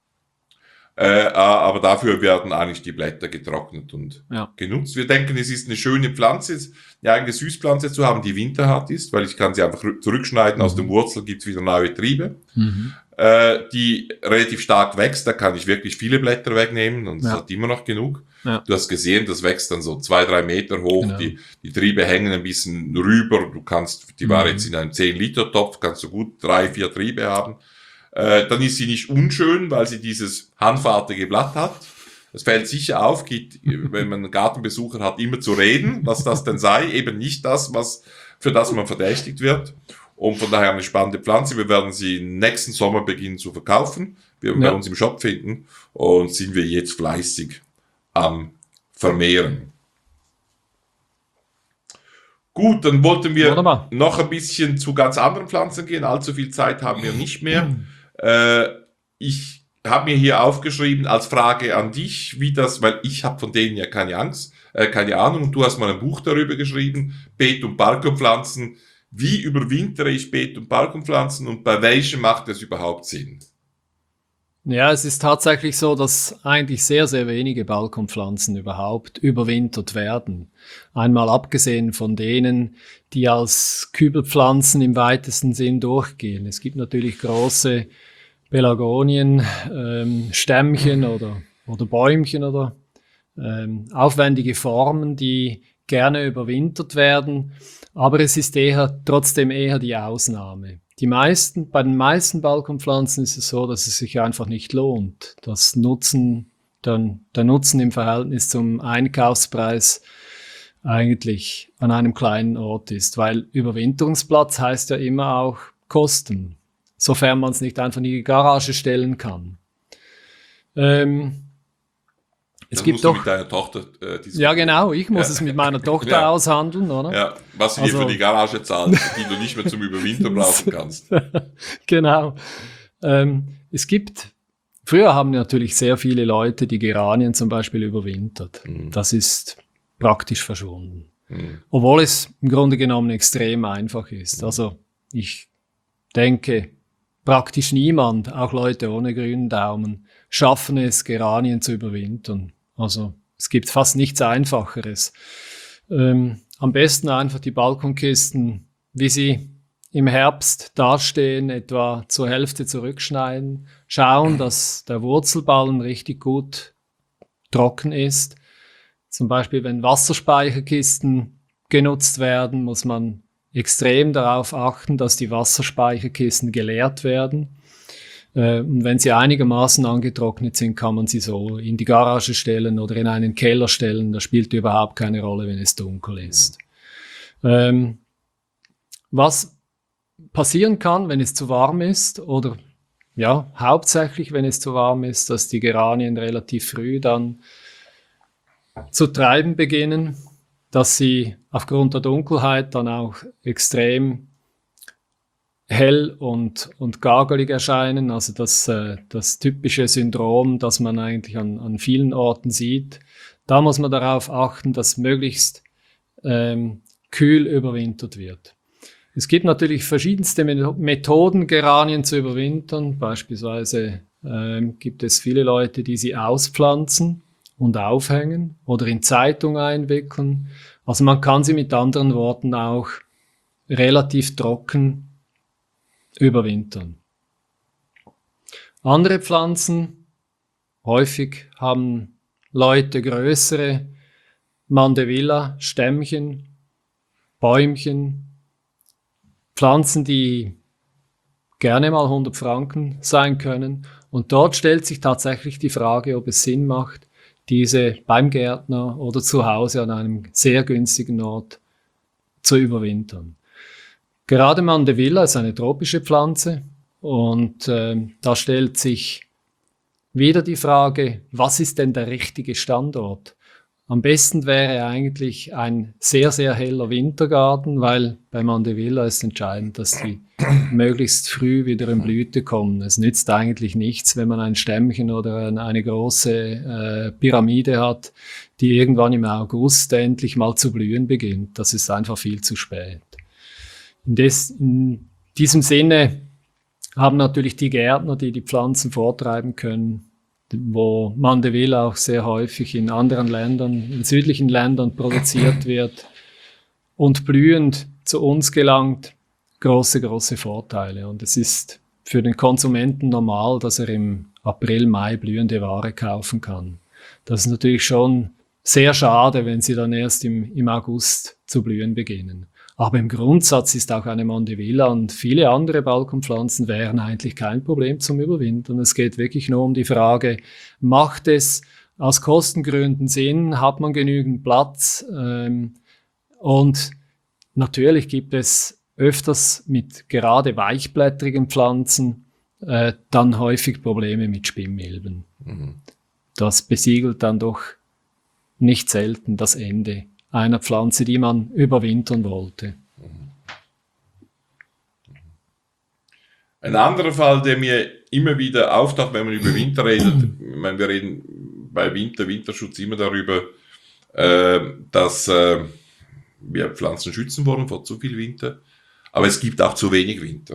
Äh, aber dafür werden eigentlich die Blätter getrocknet und Ja. genutzt. Wir denken, es ist eine schöne Pflanze, eine eigene Süßpflanze zu haben, die winterhart ist, weil ich kann sie einfach rü- zurückschneiden, aus den Wurzeln gibt's wieder neue Triebe. Mhm. Äh, die relativ stark wächst, da kann ich wirklich viele Blätter wegnehmen und es Ja. hat immer noch genug. Ja. Du hast gesehen, das wächst dann so zwei, drei Meter hoch, Genau. die, die Triebe hängen ein bisschen rüber, du kannst, die war Mhm. jetzt in einem zehn Liter Topf, kannst du gut drei, vier Triebe haben. Äh, dann ist sie nicht unschön, weil sie dieses hanfartige Blatt hat. Es fällt sicher auf, geht, wenn man einen Gartenbesucher hat, immer zu reden, was das denn sei, eben nicht das, was, für das man verdächtigt wird. Und von daher eine spannende Pflanze. Wir werden sie nächsten Sommer beginnen zu verkaufen. Wir werden Ja. bei uns im Shop finden und sind wir jetzt fleißig am Vermehren. Gut, dann wollten wir Wunderbar. noch ein bisschen zu ganz anderen Pflanzen gehen. Allzu viel Zeit haben wir nicht mehr. Äh, ich habe mir hier aufgeschrieben als Frage an dich, wie das, weil ich habe von denen ja keine Angst, äh, keine Ahnung. Und du hast mal ein Buch darüber geschrieben, Beet- und Balkonpflanzen. Wie überwintere ich Beet- und Balkonpflanzen und bei welchen macht es überhaupt Sinn? Ja, es ist tatsächlich so, dass eigentlich sehr, sehr wenige Balkonpflanzen überhaupt überwintert werden. Einmal abgesehen von denen, die als Kübelpflanzen im weitesten Sinn durchgehen. Es gibt natürlich große Pelargonien, ähm, Stämmchen oder, oder Bäumchen oder ähm, aufwendige Formen, die gerne überwintert werden. Aber es ist eher, trotzdem eher die Ausnahme. Die meisten, bei den meisten Balkonpflanzen ist es so, dass es sich einfach nicht lohnt. Das Nutzen, der, der Nutzen im Verhältnis zum Einkaufspreis eigentlich an einem kleinen Ort ist, weil Überwinterungsplatz heißt ja immer auch Kosten, sofern man es nicht einfach in die Garage stellen kann. Ähm, es Das gibt musst du doch, mit deiner Tochter äh, diskutieren. ja genau, ich muss Ja. es mit meiner Tochter Ja. aushandeln, oder? Ja, was sie Also- dir für die Garage zahlen, die du nicht mehr zum Überwintern brauchen kannst. Genau. Ähm, es gibt, früher haben natürlich sehr viele Leute die Geranien zum Beispiel überwintert. Mhm. Das ist praktisch verschwunden. Mhm. Obwohl es im Grunde genommen extrem einfach ist. Also ich denke, praktisch niemand, auch Leute ohne grünen Daumen, schaffen es, Geranien zu überwintern. Also es gibt fast nichts Einfacheres. Ähm, am besten einfach die Balkonkisten, wie sie im Herbst dastehen, etwa zur Hälfte zurückschneiden, schauen, dass der Wurzelballen richtig gut trocken ist. Zum Beispiel, wenn Wasserspeicherkisten genutzt werden, muss man extrem darauf achten, dass die Wasserspeicherkisten geleert werden. Äh, Und wenn sie einigermaßen angetrocknet sind, kann man sie so in die Garage stellen oder in einen Keller stellen. Das spielt überhaupt keine Rolle, wenn es dunkel ist. Ähm, was passieren kann, wenn es zu warm ist oder ja, hauptsächlich, wenn es zu warm ist, dass die Geranien relativ früh dann zu treiben beginnen, dass sie aufgrund der Dunkelheit dann auch extrem hell und, und gargelig erscheinen, also das, äh, das typische Syndrom, das man eigentlich an, an vielen Orten sieht. Da muss man darauf achten, dass möglichst ähm, kühl überwintert wird. Es gibt natürlich verschiedenste Methoden, Geranien zu überwintern. Beispielsweise ähm, gibt es viele Leute, die sie auspflanzen und aufhängen oder in Zeitung einwickeln. Also man kann sie mit anderen Worten auch relativ trocken überwintern. Andere Pflanzen, häufig haben Leute größere Mandevilla-Stämmchen, Bäumchen, Pflanzen, die gerne mal hundert Franken sein können. Und dort stellt sich tatsächlich die Frage, ob es Sinn macht, diese beim Gärtner oder zu Hause an einem sehr günstigen Ort zu überwintern. Gerade Mandevilla ist eine tropische Pflanze und äh, da stellt sich wieder die Frage, was ist denn der richtige Standort? Am besten wäre eigentlich ein sehr, sehr heller Wintergarten, weil bei Mandevilla ist entscheidend, dass die möglichst früh wieder in Blüte kommen. Es nützt eigentlich nichts, wenn man ein Stämmchen oder eine große äh, Pyramide hat, die irgendwann im August endlich mal zu blühen beginnt. Das ist einfach viel zu spät. In, des, in diesem Sinne haben natürlich die Gärtner, die die Pflanzen vortreiben können, wo Mandevilla auch sehr häufig in anderen Ländern, in südlichen Ländern produziert wird und blühend zu uns gelangt, große, große Vorteile. Und es ist für den Konsumenten normal, dass er im April, Mai blühende Ware kaufen kann. Das ist natürlich schon sehr schade, wenn sie dann erst im, im August zu blühen beginnen. Aber im Grundsatz ist auch eine Mandevilla und viele andere Balkonpflanzen wären eigentlich kein Problem zum Überwintern. Es geht wirklich nur um die Frage, macht es aus Kostengründen Sinn, hat man genügend Platz? Ähm, und natürlich gibt es öfters mit gerade weichblättrigen Pflanzen äh, dann häufig Probleme mit Spinnmilben. Mhm. Das besiegelt dann doch nicht selten das Ende einer Pflanze, die man überwintern wollte. Ein anderer Fall, der mir immer wieder auftaucht, wenn man über Winter redet, ich meine, wir reden bei Winter, Winterschutz immer darüber, äh, dass äh, wir Pflanzen schützen wollen vor zu viel Winter, aber es gibt auch zu wenig Winter.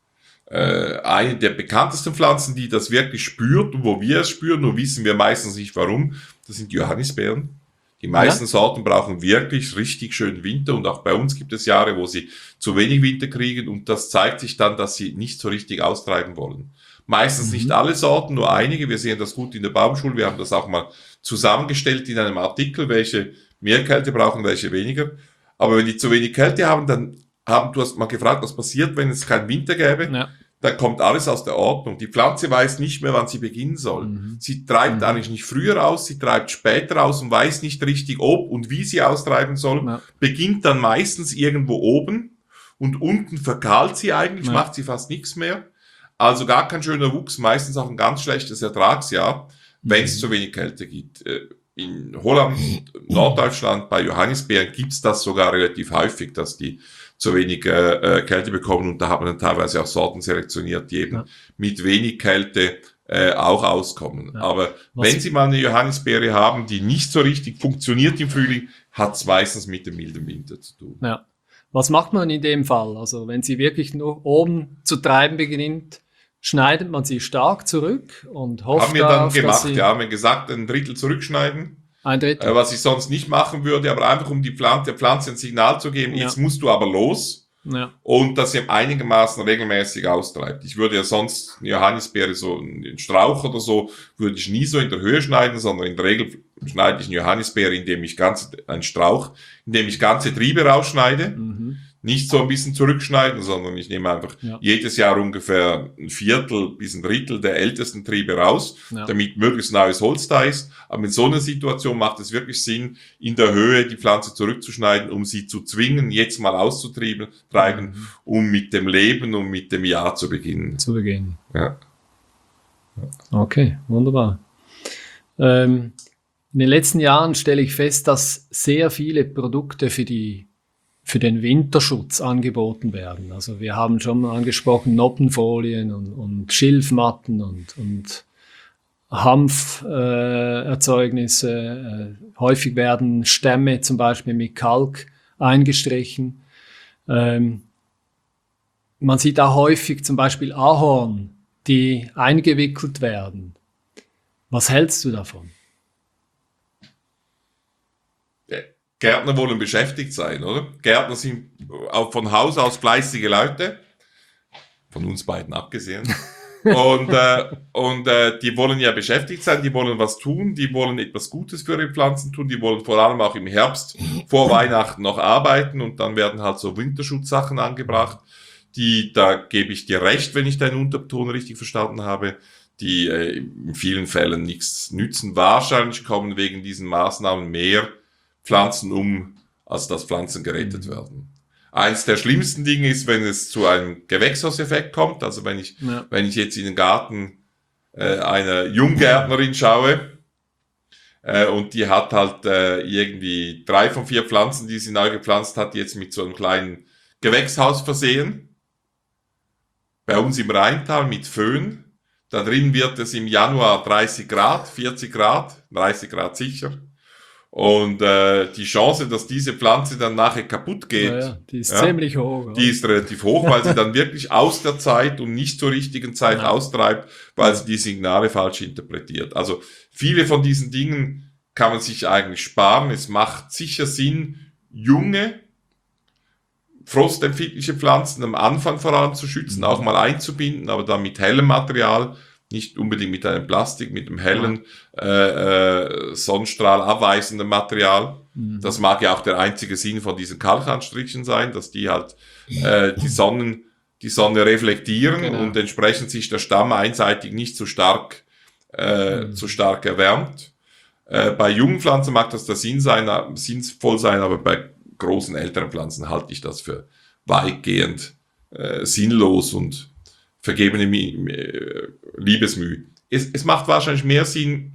Äh, eine der bekanntesten Pflanzen, die das wirklich spürt und wo wir es spüren, nur wissen wir meistens nicht warum, das sind Johannisbeeren. Die meisten ja. Sorten brauchen wirklich richtig schön Winter und auch bei uns gibt es Jahre, wo sie zu wenig Winter kriegen und das zeigt sich dann, dass sie nicht so richtig austreiben wollen. Meistens mhm. nicht alle Sorten, nur einige. Wir sehen das gut in der Baumschule. Wir haben das auch mal zusammengestellt in einem Artikel, welche mehr Kälte brauchen, welche weniger. Aber wenn die zu wenig Kälte haben, dann haben, du hast mal gefragt, was passiert, wenn es keinen Winter gäbe. Ja. Dann kommt alles aus der Ordnung. Die Pflanze weiß nicht mehr, wann sie beginnen soll. Mhm. Sie treibt mhm. eigentlich nicht früher aus, sie treibt später aus und weiß nicht richtig, ob und wie sie austreiben soll. Ja. Beginnt dann meistens irgendwo oben und unten verkahlt sie eigentlich, ja. macht sie fast nichts mehr. Also gar kein schöner Wuchs, meistens auch ein ganz schlechtes Ertragsjahr, mhm. wenn es zu wenig Kälte gibt. In Holland, Norddeutschland, bei Johannisbeeren gibt's das sogar relativ häufig, dass die zu wenig äh, Kälte bekommen und da haben dann teilweise auch Sorten selektioniert, die eben ja. mit wenig Kälte äh, auch auskommen. Ja. Aber Was wenn Sie mal eine Johannisbeere haben, die nicht so richtig funktioniert im Frühling, hat es meistens mit dem milden Winter zu tun. Ja. Was macht man in dem Fall? Also wenn sie wirklich nur oben zu treiben beginnt, schneidet man sie stark zurück und hofft Haben wir dann darauf, gemacht, dass sie ja, haben wir gesagt, ein Drittel zurückschneiden. Ein Drittel. Äh, was ich sonst nicht machen würde, aber einfach um die Pflanze, der Pflanze ein Signal zu geben, ja. jetzt musst du aber los. Ja. Und dass sie einigermaßen regelmäßig austreibt. Ich würde ja sonst eine Johannisbeere, so einen Strauch oder so, würde ich nie so in der Höhe schneiden, sondern in der Regel schneide ich eine Johannisbeere, indem ich ganze, einen Strauch, indem ich ganze Triebe rausschneide. Mhm. Nicht so ein bisschen zurückschneiden, sondern ich nehme einfach ja. jedes Jahr ungefähr ein Viertel bis ein Drittel der ältesten Triebe raus, ja. damit möglichst neues Holz da ist. Aber in so einer Situation macht es wirklich Sinn, in der Höhe die Pflanze zurückzuschneiden, um sie zu zwingen, jetzt mal auszutreiben, treiben, mhm. um mit dem Leben und mit dem Jahr zu beginnen. Zu beginnen. Ja. Okay, wunderbar. Ähm, in den letzten Jahren stelle ich fest, dass sehr viele Produkte für die für den Winterschutz angeboten werden. Also wir haben schon mal angesprochen Noppenfolien und, und Schilfmatten und, und Hanferzeugnisse. Äh, äh, häufig werden Stämme zum Beispiel mit Kalk eingestrichen. Ähm, man sieht auch häufig zum Beispiel Ahorn, die eingewickelt werden. Was hältst du davon? Gärtner wollen beschäftigt sein, oder? Gärtner sind auch von Haus aus fleißige Leute, von uns beiden abgesehen. Und, äh, und äh, die wollen ja beschäftigt sein, die wollen was tun, die wollen etwas Gutes für ihre Pflanzen tun, die wollen vor allem auch im Herbst vor Weihnachten noch arbeiten und dann werden halt so Winterschutzsachen angebracht, die, da gebe ich dir recht, wenn ich deinen Unterton richtig verstanden habe, die äh, in vielen Fällen nichts nützen. Wahrscheinlich kommen wegen diesen Maßnahmen mehr Pflanzen um, als dass Pflanzen gerettet werden. Eins der schlimmsten Dinge ist, wenn es zu einem Gewächshauseffekt kommt. Also wenn ich, ja. wenn ich jetzt in den Garten äh, einer Junggärtnerin schaue äh, und die hat halt äh, irgendwie drei von vier Pflanzen, die sie neu gepflanzt hat, jetzt mit so einem kleinen Gewächshaus versehen. Bei uns im Rheintal mit Föhn. Da drin wird es im Januar dreißig Grad, vierzig Grad, dreißig Grad sicher. Und äh, die Chance, dass diese Pflanze dann nachher kaputt geht, ja, ja, die ist ja, ziemlich hoch. Die ist relativ hoch, weil sie dann wirklich aus der Zeit und nicht zur richtigen Zeit ja. austreibt, weil sie die Signale falsch interpretiert. Also viele von diesen Dingen kann man sich eigentlich sparen. Es macht sicher Sinn, junge, frostempfindliche Pflanzen am Anfang vor allem zu schützen, auch mal einzubinden, aber dann mit hellem Material. Nicht unbedingt mit einem Plastik, mit einem hellen, äh, äh, Sonnenstrahl abweisenden Material. Mhm. Das mag ja auch der einzige Sinn von diesen Kalkanstrichen sein, dass die halt äh, die Sonnen, die Sonne reflektieren genau. und entsprechend sich der Stamm einseitig nicht zu stark, äh, mhm. zu stark erwärmt. Äh, bei jungen Pflanzen mag das der Sinn sein, sinnvoll sein, aber bei großen älteren Pflanzen halte ich das für weitgehend äh, sinnlos und vergebene Liebesmühe. Es, es macht wahrscheinlich mehr Sinn,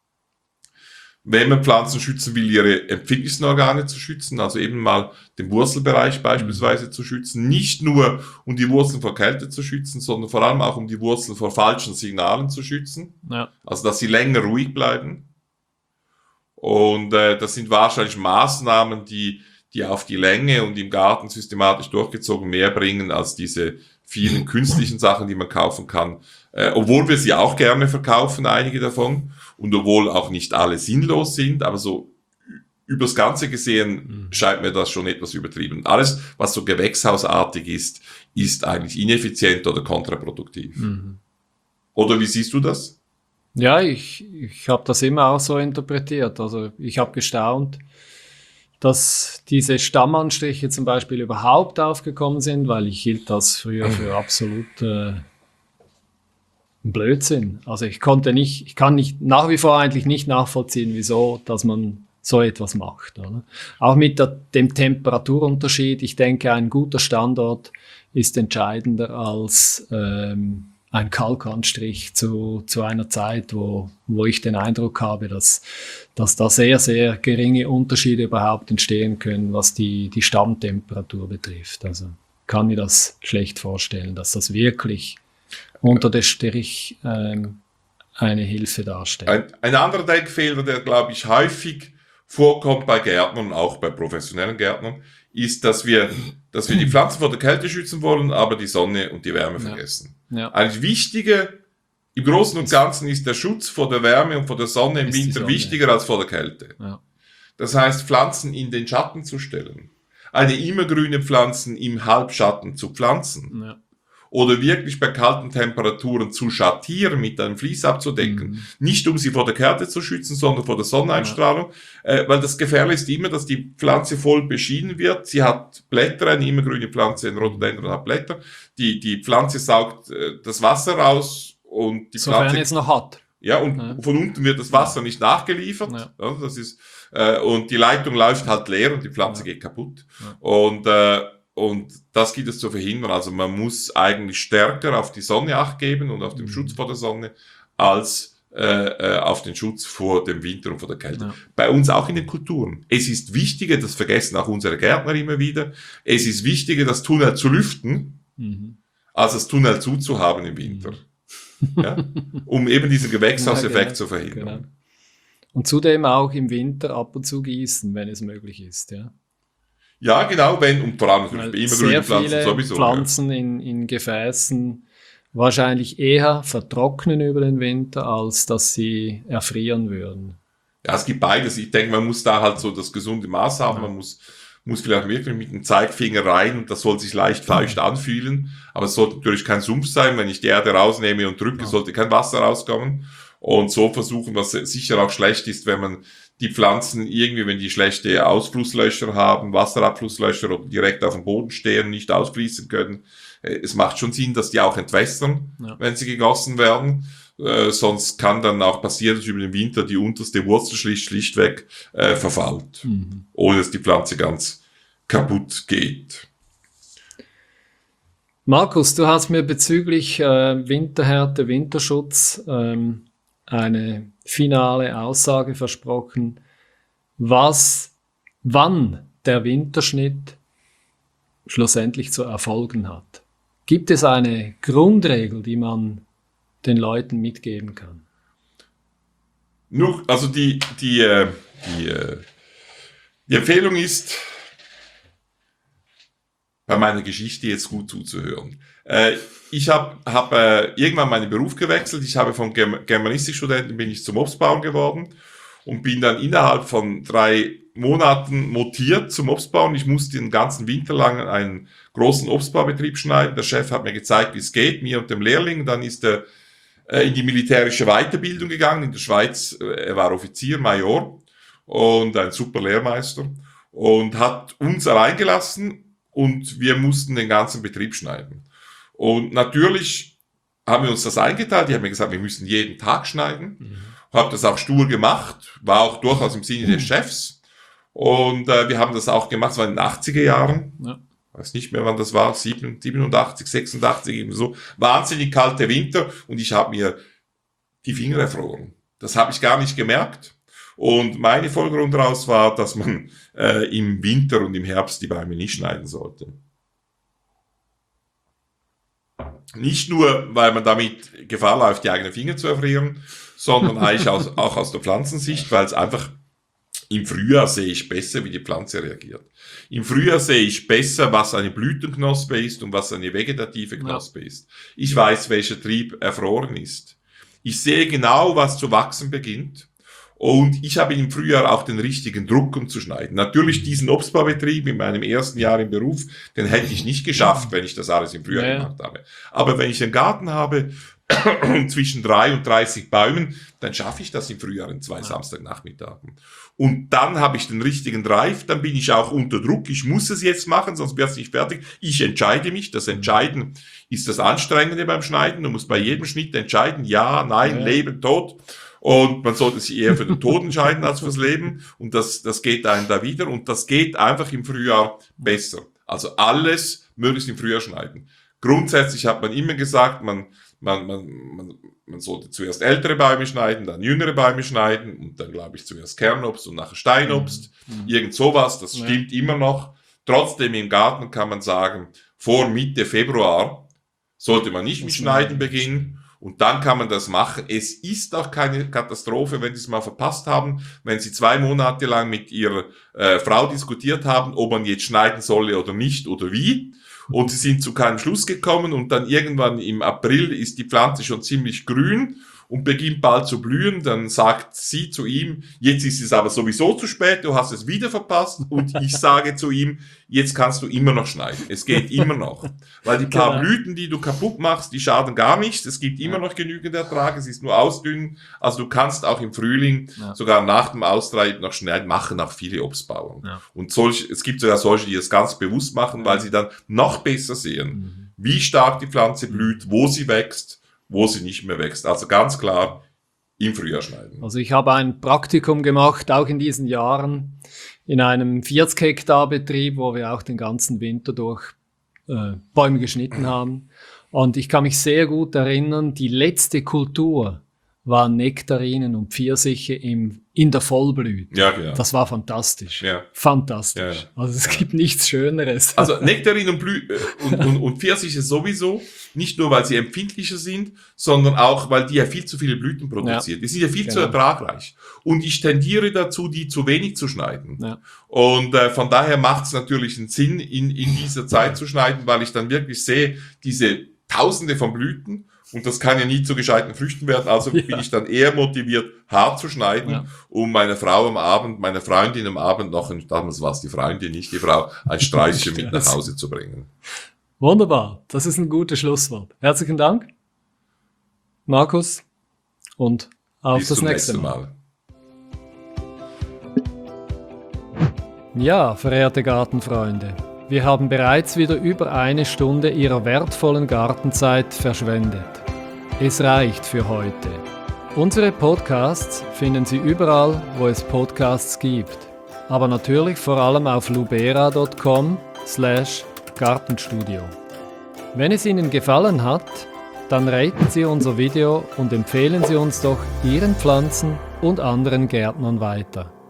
wenn man Pflanzen schützen will, ihre empfindlichsten Organe zu schützen, also eben mal den Wurzelbereich beispielsweise zu schützen, nicht nur um die Wurzeln vor Kälte zu schützen, sondern vor allem auch um die Wurzeln vor falschen Signalen zu schützen, ja. also dass sie länger ruhig bleiben. Und äh, das sind wahrscheinlich Maßnahmen, die, die auf die Länge und im Garten systematisch durchgezogen mehr bringen als diese vielen künstlichen Sachen, die man kaufen kann, äh, obwohl wir sie auch gerne verkaufen, einige davon, und obwohl auch nicht alle sinnlos sind, aber so übers Ganze gesehen mhm. scheint mir das schon etwas übertrieben. Alles, was so gewächshausartig ist, ist eigentlich ineffizient oder kontraproduktiv. Mhm. Oder wie siehst du das? Ja, ich, ich habe das immer auch so interpretiert. Also ich habe gestaunt, dass diese Stammanstriche zum Beispiel überhaupt aufgekommen sind, weil ich hielt das früher für absolut äh, Blödsinn. Also ich konnte nicht, ich kann nicht nach wie vor eigentlich nicht nachvollziehen, wieso, dass man so etwas macht. Oder? Auch mit der, dem Temperaturunterschied. Ich denke, ein guter Standort ist entscheidender als ähm, ein Kalkanstrich zu, zu einer Zeit, wo, wo ich den Eindruck habe, dass, dass da sehr, sehr geringe Unterschiede überhaupt entstehen können, was die, die Stammtemperatur betrifft. Also kann mir das schlecht vorstellen, dass das wirklich unter der Strich ähm, eine Hilfe darstellt. Ein, ein anderer Denkfehler, der, glaube ich, häufig vorkommt bei Gärtnern, auch bei professionellen Gärtnern, ist, dass wir, dass wir die Pflanzen vor der Kälte schützen wollen, aber die Sonne und die Wärme vergessen. Ja. Ja. Eigentlich wichtiger, im Großen und Ganzen ist der Schutz vor der Wärme und vor der Sonne im Winter Sonne. wichtiger als vor der Kälte. Ja. Das heißt, Pflanzen in den Schatten zu stellen, eine immergrüne Pflanzen im Halbschatten zu pflanzen. Ja. Oder wirklich bei kalten Temperaturen zu schattieren, mit einem Vlies abzudecken. Mhm. Nicht um sie vor der Kälte zu schützen, sondern vor der Sonneneinstrahlung. Ja. Äh, weil das Gefährliche ist immer, dass die Pflanze voll beschienen wird. Sie hat Blätter, eine immergrüne Pflanze, ein Rhododendron hat Blätter. Die, die Pflanze saugt äh, das Wasser raus und die Sofern Pflanze... jetzt noch hat. Ja, und ja. von unten wird das Wasser nicht nachgeliefert. Ja. Ja, das ist, äh, und die Leitung läuft halt leer und die Pflanze ja. geht kaputt. Ja. Und... Äh, Und das gilt es zu verhindern. Also man muss eigentlich stärker auf die Sonne Acht geben und auf den Schutz vor der Sonne, als äh, auf den Schutz vor dem Winter und vor der Kälte. Ja. Bei uns auch in den Kulturen. Es ist wichtiger, das vergessen auch unsere Gärtner immer wieder, es ist wichtiger, das Tunnel zu lüften, mhm. als das Tunnel zuzuhaben im Winter. Mhm. Ja? Um eben diesen Gewächshauseffekt ja, genau, zu verhindern. Genau. Und zudem auch im Winter ab und zu gießen, wenn es möglich ist, ja. Ja, genau, wenn, und vor allem natürlich bei immergrünen Pflanzen viele sowieso. Pflanzen ja. in, in Gefäßen wahrscheinlich eher vertrocknen über den Winter, als dass sie erfrieren würden. Ja, es gibt beides. Ich denke, man muss da halt so das gesunde Maß haben. Ja. Man muss, muss vielleicht wirklich mit dem Zeigefinger rein und das soll sich leicht feucht ja. anfühlen. Aber es sollte natürlich kein Sumpf sein. Wenn ich die Erde rausnehme und drücke, ja. sollte kein Wasser rauskommen. Und so versuchen, was sicher auch schlecht ist, wenn man die Pflanzen irgendwie, wenn die schlechte Ausflusslöcher haben, Wasserabflusslöcher oder direkt auf dem Boden stehen, nicht ausfließen können. Es macht schon Sinn, dass die auch entwässern, ja. wenn sie gegossen werden. Äh, sonst kann dann auch passieren, dass über den Winter die unterste Wurzel schlicht, schlichtweg äh, verfault, mhm. ohne dass die Pflanze ganz kaputt geht. Markus, du hast mir bezüglich äh, Winterhärte, Winterschutz ähm, eine finale Aussage versprochen, was, wann der Winterschnitt schlussendlich zu erfolgen hat. Gibt es eine Grundregel, die man den Leuten mitgeben kann? Nur, also die, die, äh, die, äh, die Empfehlung ist, bei meiner Geschichte jetzt gut zuzuhören. Äh, ich habe hab, äh, irgendwann meinen Beruf gewechselt. Ich habe vom Germ- Germanistikstudenten bin ich zum Obstbauern geworden und bin dann innerhalb von drei Monaten mutiert zum Obstbauern. Ich musste den ganzen Winter lang einen großen Obstbaubetrieb schneiden. Der Chef hat mir gezeigt, wie es geht, mir und dem Lehrling. Dann ist er äh, in die militärische Weiterbildung gegangen. In der Schweiz, äh, er war Offizier, Major und ein super Lehrmeister und hat uns alleingelassen und wir mussten den ganzen Betrieb schneiden. Und natürlich haben wir uns das eingeteilt. Die haben mir gesagt, wir müssen jeden Tag schneiden. Mhm. Habe das auch stur gemacht, war auch durchaus im Sinne des Chefs. Und äh, wir haben das auch gemacht, das war in den achtziger Jahren. Ja. Weiß nicht mehr, wann das war, siebenundachtzig, sechsundachtzig, eben so. Wahnsinnig kalte Winter und ich habe mir die Finger erfroren. Das habe ich gar nicht gemerkt. Und meine Folgerung daraus war, dass man äh, im Winter und im Herbst die Bäume nicht schneiden sollte. Nicht nur, weil man damit Gefahr läuft, die eigenen Finger zu erfrieren, sondern eigentlich aus, auch aus der Pflanzensicht, weil es einfach im Frühjahr sehe ich besser, wie die Pflanze reagiert. Im Frühjahr sehe ich besser, was eine Blütenknospe ist und was eine vegetative Knospe ja. ist. Ich weiß, welcher Trieb erfroren ist. Ich sehe genau, was zu wachsen beginnt. Und ich habe im Frühjahr auch den richtigen Druck, um zu schneiden. Natürlich diesen Obstbaubetrieb in meinem ersten Jahr im Beruf, den hätte ich nicht geschafft, wenn ich das alles im Frühjahr ja. gemacht habe. Aber wenn ich einen Garten habe zwischen drei und dreißig Bäumen, dann schaffe ich das im Frühjahr in zwei ja. Samstagnachmittagen. Und dann habe ich den richtigen Drive, dann bin ich auch unter Druck. Ich muss es jetzt machen, sonst wird es nicht fertig. Ich entscheide mich. Das Entscheiden ist das Anstrengende beim Schneiden. Du musst bei jedem Schnitt entscheiden, ja, nein, ja. Leben, Tod. Und man sollte sich eher für den Tod entscheiden als fürs Leben. Und das, das geht einem da wieder. Und das geht einfach im Frühjahr besser. Also alles möglichst im Frühjahr schneiden. Grundsätzlich hat man immer gesagt, man, man, man, man, man sollte zuerst ältere Bäume schneiden, dann jüngere Bäume schneiden und dann, glaube ich, zuerst Kernobst und nachher Steinobst. Mhm. Irgend sowas, das ja. stimmt immer noch. Trotzdem im Garten kann man sagen, vor Mitte Februar sollte man nicht mit Schneiden beginnen. Und dann kann man das machen. Es ist auch keine Katastrophe, wenn Sie es mal verpasst haben, wenn Sie zwei Monate lang mit Ihrer äh, Frau diskutiert haben, ob man jetzt schneiden solle oder nicht oder wie. Und Sie sind zu keinem Schluss gekommen und dann irgendwann im April ist die Pflanze schon ziemlich grün und beginnt bald zu blühen. Dann sagt sie zu ihm, jetzt ist es aber sowieso zu spät, du hast es wieder verpasst. Und ich sage zu ihm, jetzt kannst du immer noch schneiden. Es geht immer noch. Weil die paar genau. Blüten, die du kaputt machst, die schaden gar nichts. Es gibt immer noch genügend Ertrag, es ist nur ausdünnen. Also du kannst auch im Frühling, ja. sogar nach dem Austreiben noch schneiden, machen auch viele Obstbauern. Ja. Und solch, es gibt sogar solche, die das ganz bewusst machen, weil sie dann noch besser sehen, mhm. wie stark die Pflanze blüht, wo sie wächst, wo sie nicht mehr wächst. Also ganz klar im Frühjahr schneiden. Also ich habe ein Praktikum gemacht, auch in diesen Jahren, in einem vierzig Hektar Betrieb, wo wir auch den ganzen Winter durch äh, Bäume geschnitten haben. Und ich kann mich sehr gut erinnern, die letzte Kultur waren Nektarinen und Pfirsiche im, in der Vollblüte. Ja, genau. Das war fantastisch. Ja. Fantastisch. Ja, ja. Also es gibt nichts Schöneres. Also Nektarinen und, Blü äh, und, und, und Pfirsiche sowieso, nicht nur, weil sie empfindlicher sind, sondern auch, weil die ja viel zu viele Blüten produzieren. Ja. Die sind ja viel Genau. zu ertragreich. Und ich tendiere dazu, die zu wenig zu schneiden. Ja. Und äh, von daher macht es natürlich einen Sinn, in, in dieser Zeit zu schneiden, weil ich dann wirklich sehe, diese Tausende von Blüten, und das kann ja nie zu gescheiten Früchten werden, also Ja. bin ich dann eher motiviert, hart zu schneiden, Ja. um meiner Frau am Abend, meiner Freundin am Abend noch, ein, damals war es die Freundin, nicht die Frau, ein Streichchen mit nach Hause zu bringen. Wunderbar. Das ist ein gutes Schlusswort. Herzlichen Dank, Markus, und auf Bis das zum nächste nächsten Mal. Mal. Ja, verehrte Gartenfreunde, wir haben bereits wieder über eine Stunde Ihrer wertvollen Gartenzeit verschwendet. Es reicht für heute. Unsere Podcasts finden Sie überall, wo es Podcasts gibt. Aber natürlich vor allem auf lubera punkt com slash gartenstudio. Wenn es Ihnen gefallen hat, dann raten Sie unser Video und empfehlen Sie uns doch Ihren Pflanzen und anderen Gärtnern weiter.